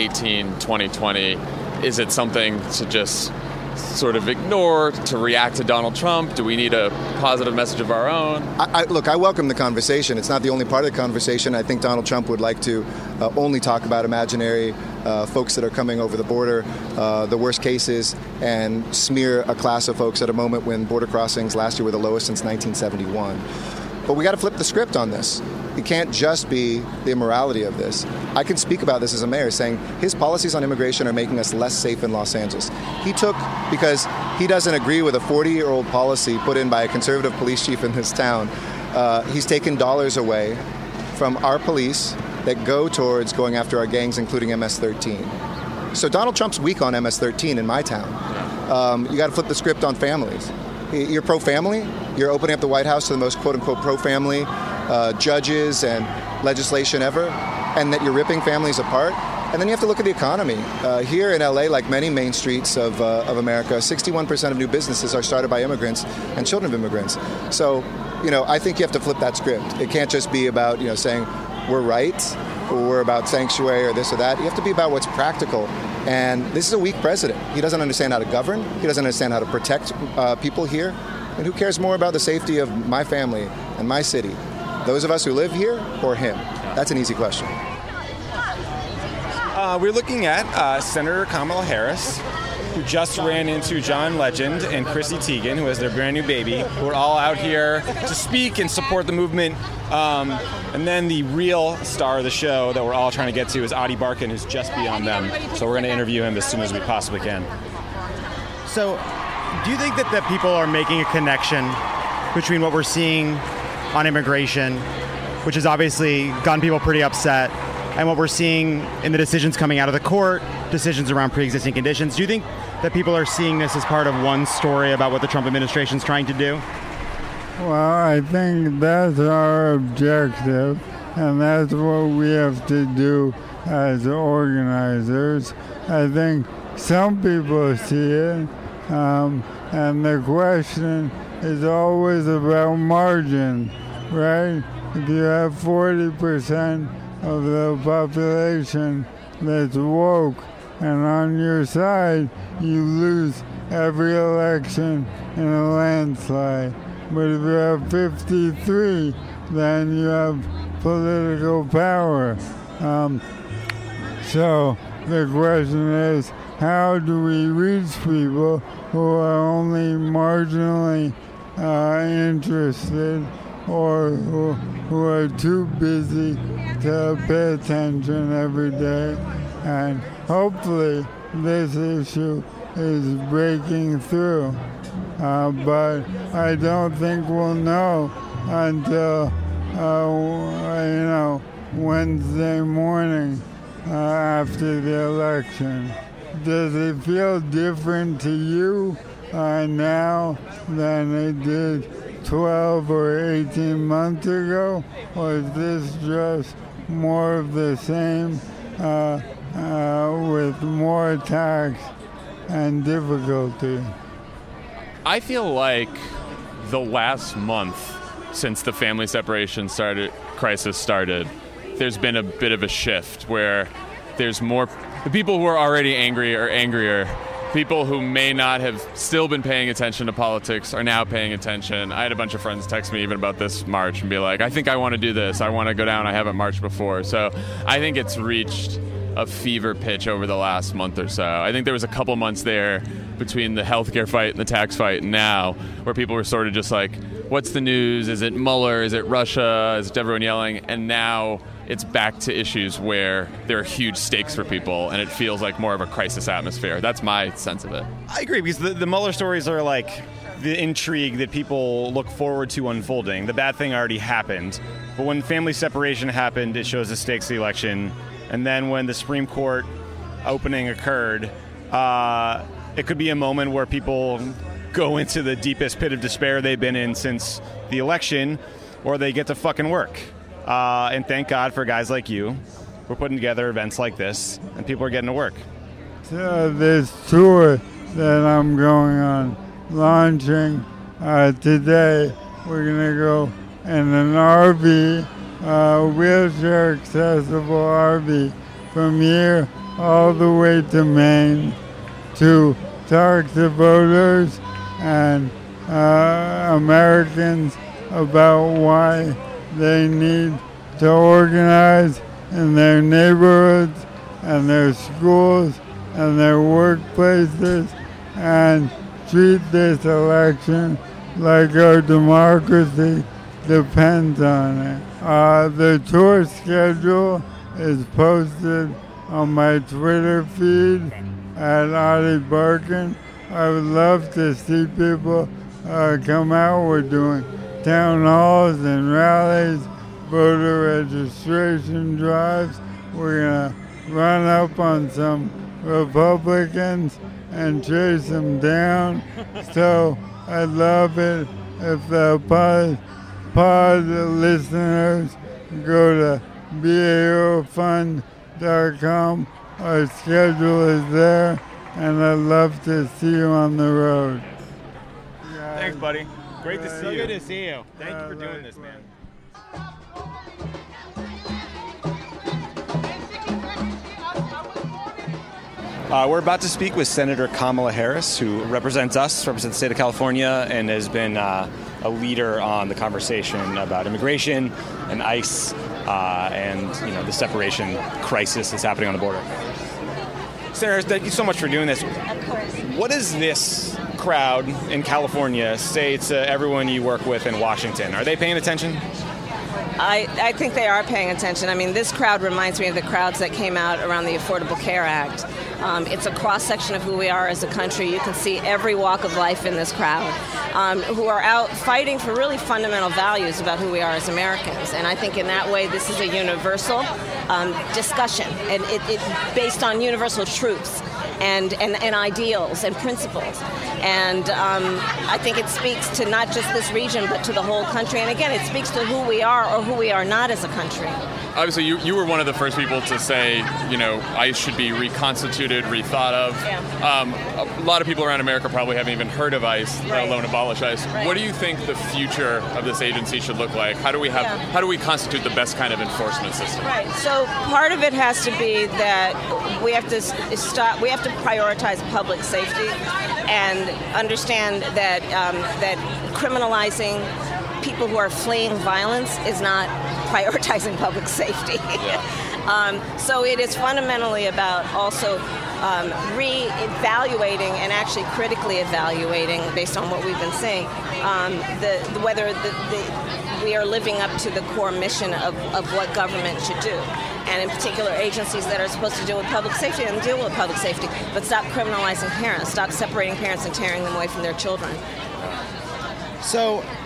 2020? Is it something to just sort of ignore, to react to Donald Trump? Do we need a positive message of our own? Look, I welcome the conversation. It's not the only part of the conversation. I think Donald Trump would like to only talk about imaginary folks that are coming over the border, the worst cases, and smear a class of folks at a moment when border crossings last year were the lowest since 1971. But we got to flip the script on this. It can't just be the immorality of this. I can speak about this as a mayor, saying his policies on immigration are making us less safe in Los Angeles. Because he doesn't agree with a 40-year-old policy put in by a conservative police chief in his town, he's taken dollars away from our police that go towards going after our gangs, including MS-13. So Donald Trump's weak on MS-13 in my town. You got to flip the script on families. You're pro-family. You're opening up the White House to the most quote-unquote pro-family judges and legislation ever, and that you're ripping families apart. And then you have to look at the economy. Here in LA, like many main streets of America, 61% of new businesses are started by immigrants and children of immigrants. So, I think you have to flip that script. It can't just be about, saying we're right or we're about sanctuary or this or that. You have to be about what's practical. And this is a weak president. He doesn't understand how to govern. He doesn't understand how to protect people here. And who cares more about the safety of my family and my city? Those of us who live here or him? That's an easy question. We're looking at Senator Kamala Harris, who just ran into John Legend and Chrissy Teigen, who has their brand new baby, who are all out here to speak and support the movement. And then the real star of the show that we're all trying to get to is Adi Barkan, who's just beyond them. So we're going to interview him as soon as we possibly can. So, do you think that people are making a connection between what we're seeing on immigration, which has obviously gotten people pretty upset, and what we're seeing in the decisions coming out of the court, decisions around pre-existing conditions? Do you think that people are seeing this as part of one story about what the Trump administration is trying to do? Well, I think that's our objective, and that's what we have to do as organizers. I think some people see it, and the question is always about margin, right? If you have 40% of the population that's woke and on your side, you lose every election in a landslide. But if you have 53, then you have political power. So the question is, how do we reach people who are only marginally interested or who are too busy to pay attention every day? And hopefully this issue is breaking through. But I don't think we'll know until Wednesday morning after the election. Does it feel different to you now than it did 12 or 18 months ago? Or is this just more of the same with more attacks and difficulty? I feel like the last month since the family separation crisis started, there's been a bit of a shift where there's more. The people who are already angry are angrier. People who may not have still been paying attention to politics are now paying attention. I had a bunch of friends text me even about this march and be like, I think I want to do this. I want to go down. I haven't marched before. So I think it's reached a fever pitch over the last month or so. I think there was a couple months there between the healthcare fight and the tax fight and now where people were sort of just like, what's the news? Is it Mueller? Is it Russia? Is it everyone yelling? And now it's back to issues where there are huge stakes for people and it feels like more of a crisis atmosphere. That's my sense of it. I agree, because the Mueller stories are like the intrigue that people look forward to unfolding. The bad thing already happened. But when family separation happened, it shows the stakes of the election. And then when the Supreme Court opening occurred, it could be a moment where people go into the deepest pit of despair they've been in since the election, or they get to fucking work. And thank God for guys like you. We're putting together events like this, and people are getting to work. So this tour that I'm going on, launching today, we're going to go in an RV, wheelchair accessible RV, from here all the way to Maine to talk to voters and Americans about why they need to organize in their neighborhoods and their schools and their workplaces and treat this election like our democracy depends on it. The tour schedule is posted on my Twitter feed at Adi Barkan. I would love to see people come out. We're doing town halls and rallies, voter registration drives. We're going to run up on some Republicans and chase them down. So I'd love it if the pod listeners go to BAOfund.com. Our schedule is there, and I'd love to see you on the road. Thanks, buddy. Great to see you. Good to see you. Thank you for doing this, man. We're about to speak with Senator Kamala Harris, who represents the state of California, and has been a leader on the conversation about immigration and ICE and the separation crisis that's happening on the border. Senator, thank you so much for doing this. Of course. What does this crowd in California say to everyone you work with in Washington? Are they paying attention? I think they are paying attention. I mean, this crowd reminds me of the crowds that came out around the Affordable Care Act. It's a cross-section of who we are as a country. You can see every walk of life in this crowd, who are out fighting for really fundamental values about who we are as Americans. And I think in that way, this is a universal discussion, and it based on universal truths and ideals and principles. And I think it speaks to not just this region, but to the whole country. And again, it speaks to who we are or who we are not as a country. Obviously, you were one of the first people to say, ICE should be reconstituted, rethought of. Yeah. A lot of people around America probably haven't even heard of ICE, let alone abolish ICE. Right. What do you think the future of this agency should look like? How do we constitute the best kind of enforcement system? Right. So part of it has to be that we have to prioritize public safety and understand that that criminalizing people who are fleeing violence is not prioritizing public safety. Yeah. So it is fundamentally about also re-evaluating and actually critically evaluating, based on what we've been saying, whether we are living up to the core mission of what government should do. And in particular, agencies that are supposed to deal with public safety and deal with public safety, but stop criminalizing parents, stop separating parents and tearing them away from their children. So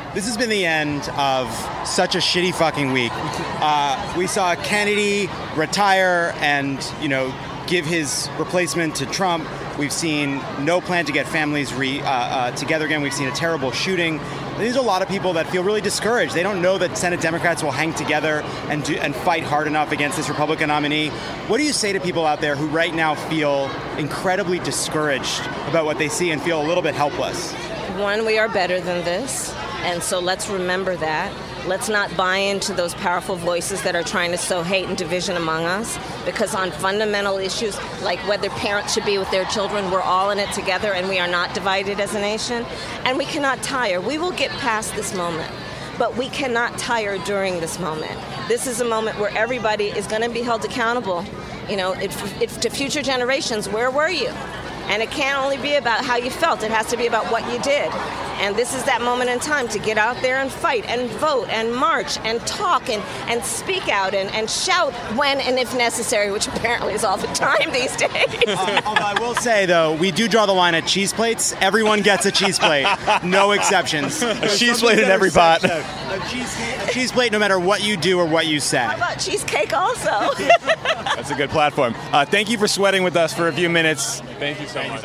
This has been the end of such a shitty fucking week. We saw Kennedy retire and, give his replacement to Trump. We've seen no plan to get families together again. We've seen a terrible shooting. There's a lot of people that feel really discouraged. They don't know that Senate Democrats will hang together and fight hard enough against this Republican nominee. What do you say to people out there who right now feel incredibly discouraged about what they see and feel a little bit helpless? One, we are better than this, and so let's remember that. Let's not buy into those powerful voices that are trying to sow hate and division among us, because on fundamental issues like whether parents should be with their children, we're all in it together and we are not divided as a nation. And we cannot tire. We will get past this moment, but we cannot tire during this moment. This is a moment where everybody is going to be held accountable. If to future generations, where were you? And it can't only be about how you felt. It has to be about what you did. And this is that moment in time to get out there and fight and vote and march and talk and speak out and shout when and if necessary, which apparently is all the time these days. Although I will say, though, we do draw the line at cheese plates. Everyone gets a cheese plate. No exceptions. A cheese plate in every pot. A cheese plate no matter what you do or what you say. How about cheesecake also? That's a good platform. Thank you for sweating with us for a few minutes. Thank you so much.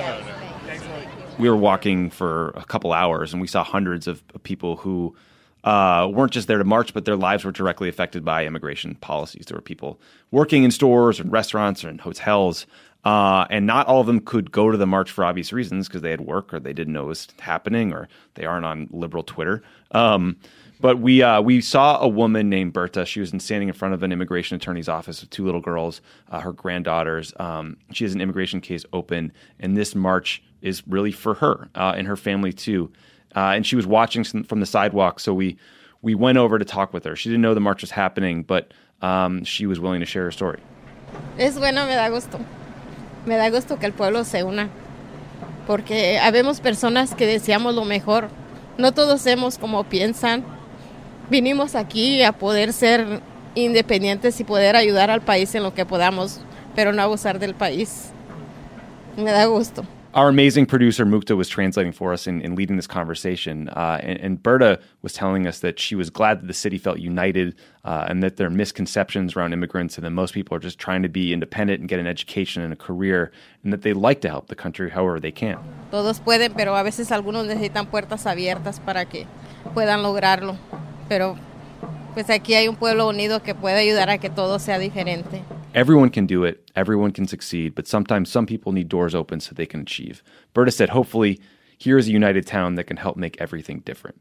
We were walking for a couple hours, and we saw hundreds of people who weren't just there to march, but their lives were directly affected by immigration policies. There were people working in stores and restaurants or in hotels, and not all of them could go to the march for obvious reasons because they had work or they didn't know it was happening or they aren't on liberal Twitter. But we saw a woman named Berta. She was standing in front of an immigration attorney's office with two little girls, her granddaughters. She has an immigration case open, and this march is really for her and her family too. And she was watching from the sidewalk, so we went over to talk with her. She didn't know the march was happening, but she was willing to share her story. Es bueno, me da gusto. Me da gusto que el pueblo se una, porque habemos personas que deseamos lo mejor. No todos hacemos como piensan. Vinimos aquí a poder ser independientes y poder ayudar al país en lo que podamos, pero no abusar del país. Me da gusto. Our amazing producer, Mukta, was translating for us and leading this conversation. And Berta was telling us that she was glad that the city felt united and that there are misconceptions around immigrants and that most people are just trying to be independent and get an education and a career and that they like to help the country however they can. Todos pueden, pero a veces algunos necesitan puertas abiertas para que puedan lograrlo. Pero pues aquí hay un pueblo unido que puede ayudar a que todo sea diferente. Everyone can do it. Everyone can succeed. But sometimes some people need doors open so they can achieve. Berta said, hopefully, here is a united town that can help make everything different.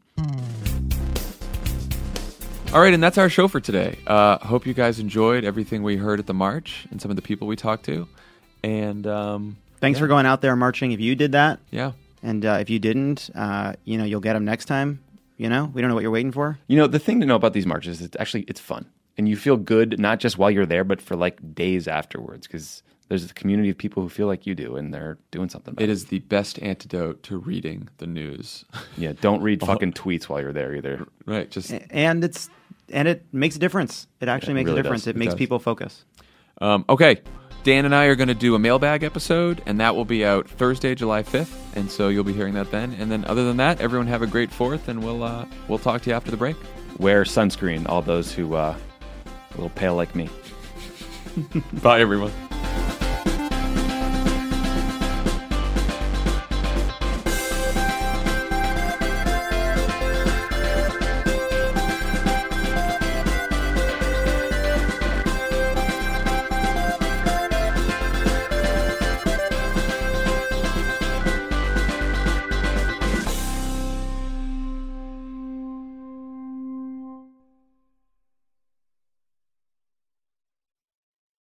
All right, and that's our show for today. Hope you guys enjoyed everything we heard at the march and some of the people we talked to. And thanks for going out there marching. If you did that, yeah, and if you didn't, you'll get them next time. We don't know what you're waiting for. The thing to know about these marches is it's fun. And you feel good, not just while you're there, but for days afterwards, because there's a community of people who feel like you do, and they're doing something about it. It is the best antidote to reading the news. Yeah, don't read fucking tweets while you're there either. Right, and it makes a difference. It actually makes a difference. It makes people focus. Okay, Dan and I are going to do a mailbag episode, and that will be out Thursday, July 5th, and so you'll be hearing that then. And then other than that, everyone have a great 4th, and we'll talk to you after the break. Wear sunscreen, all those who... a little pale like me. Bye, everyone.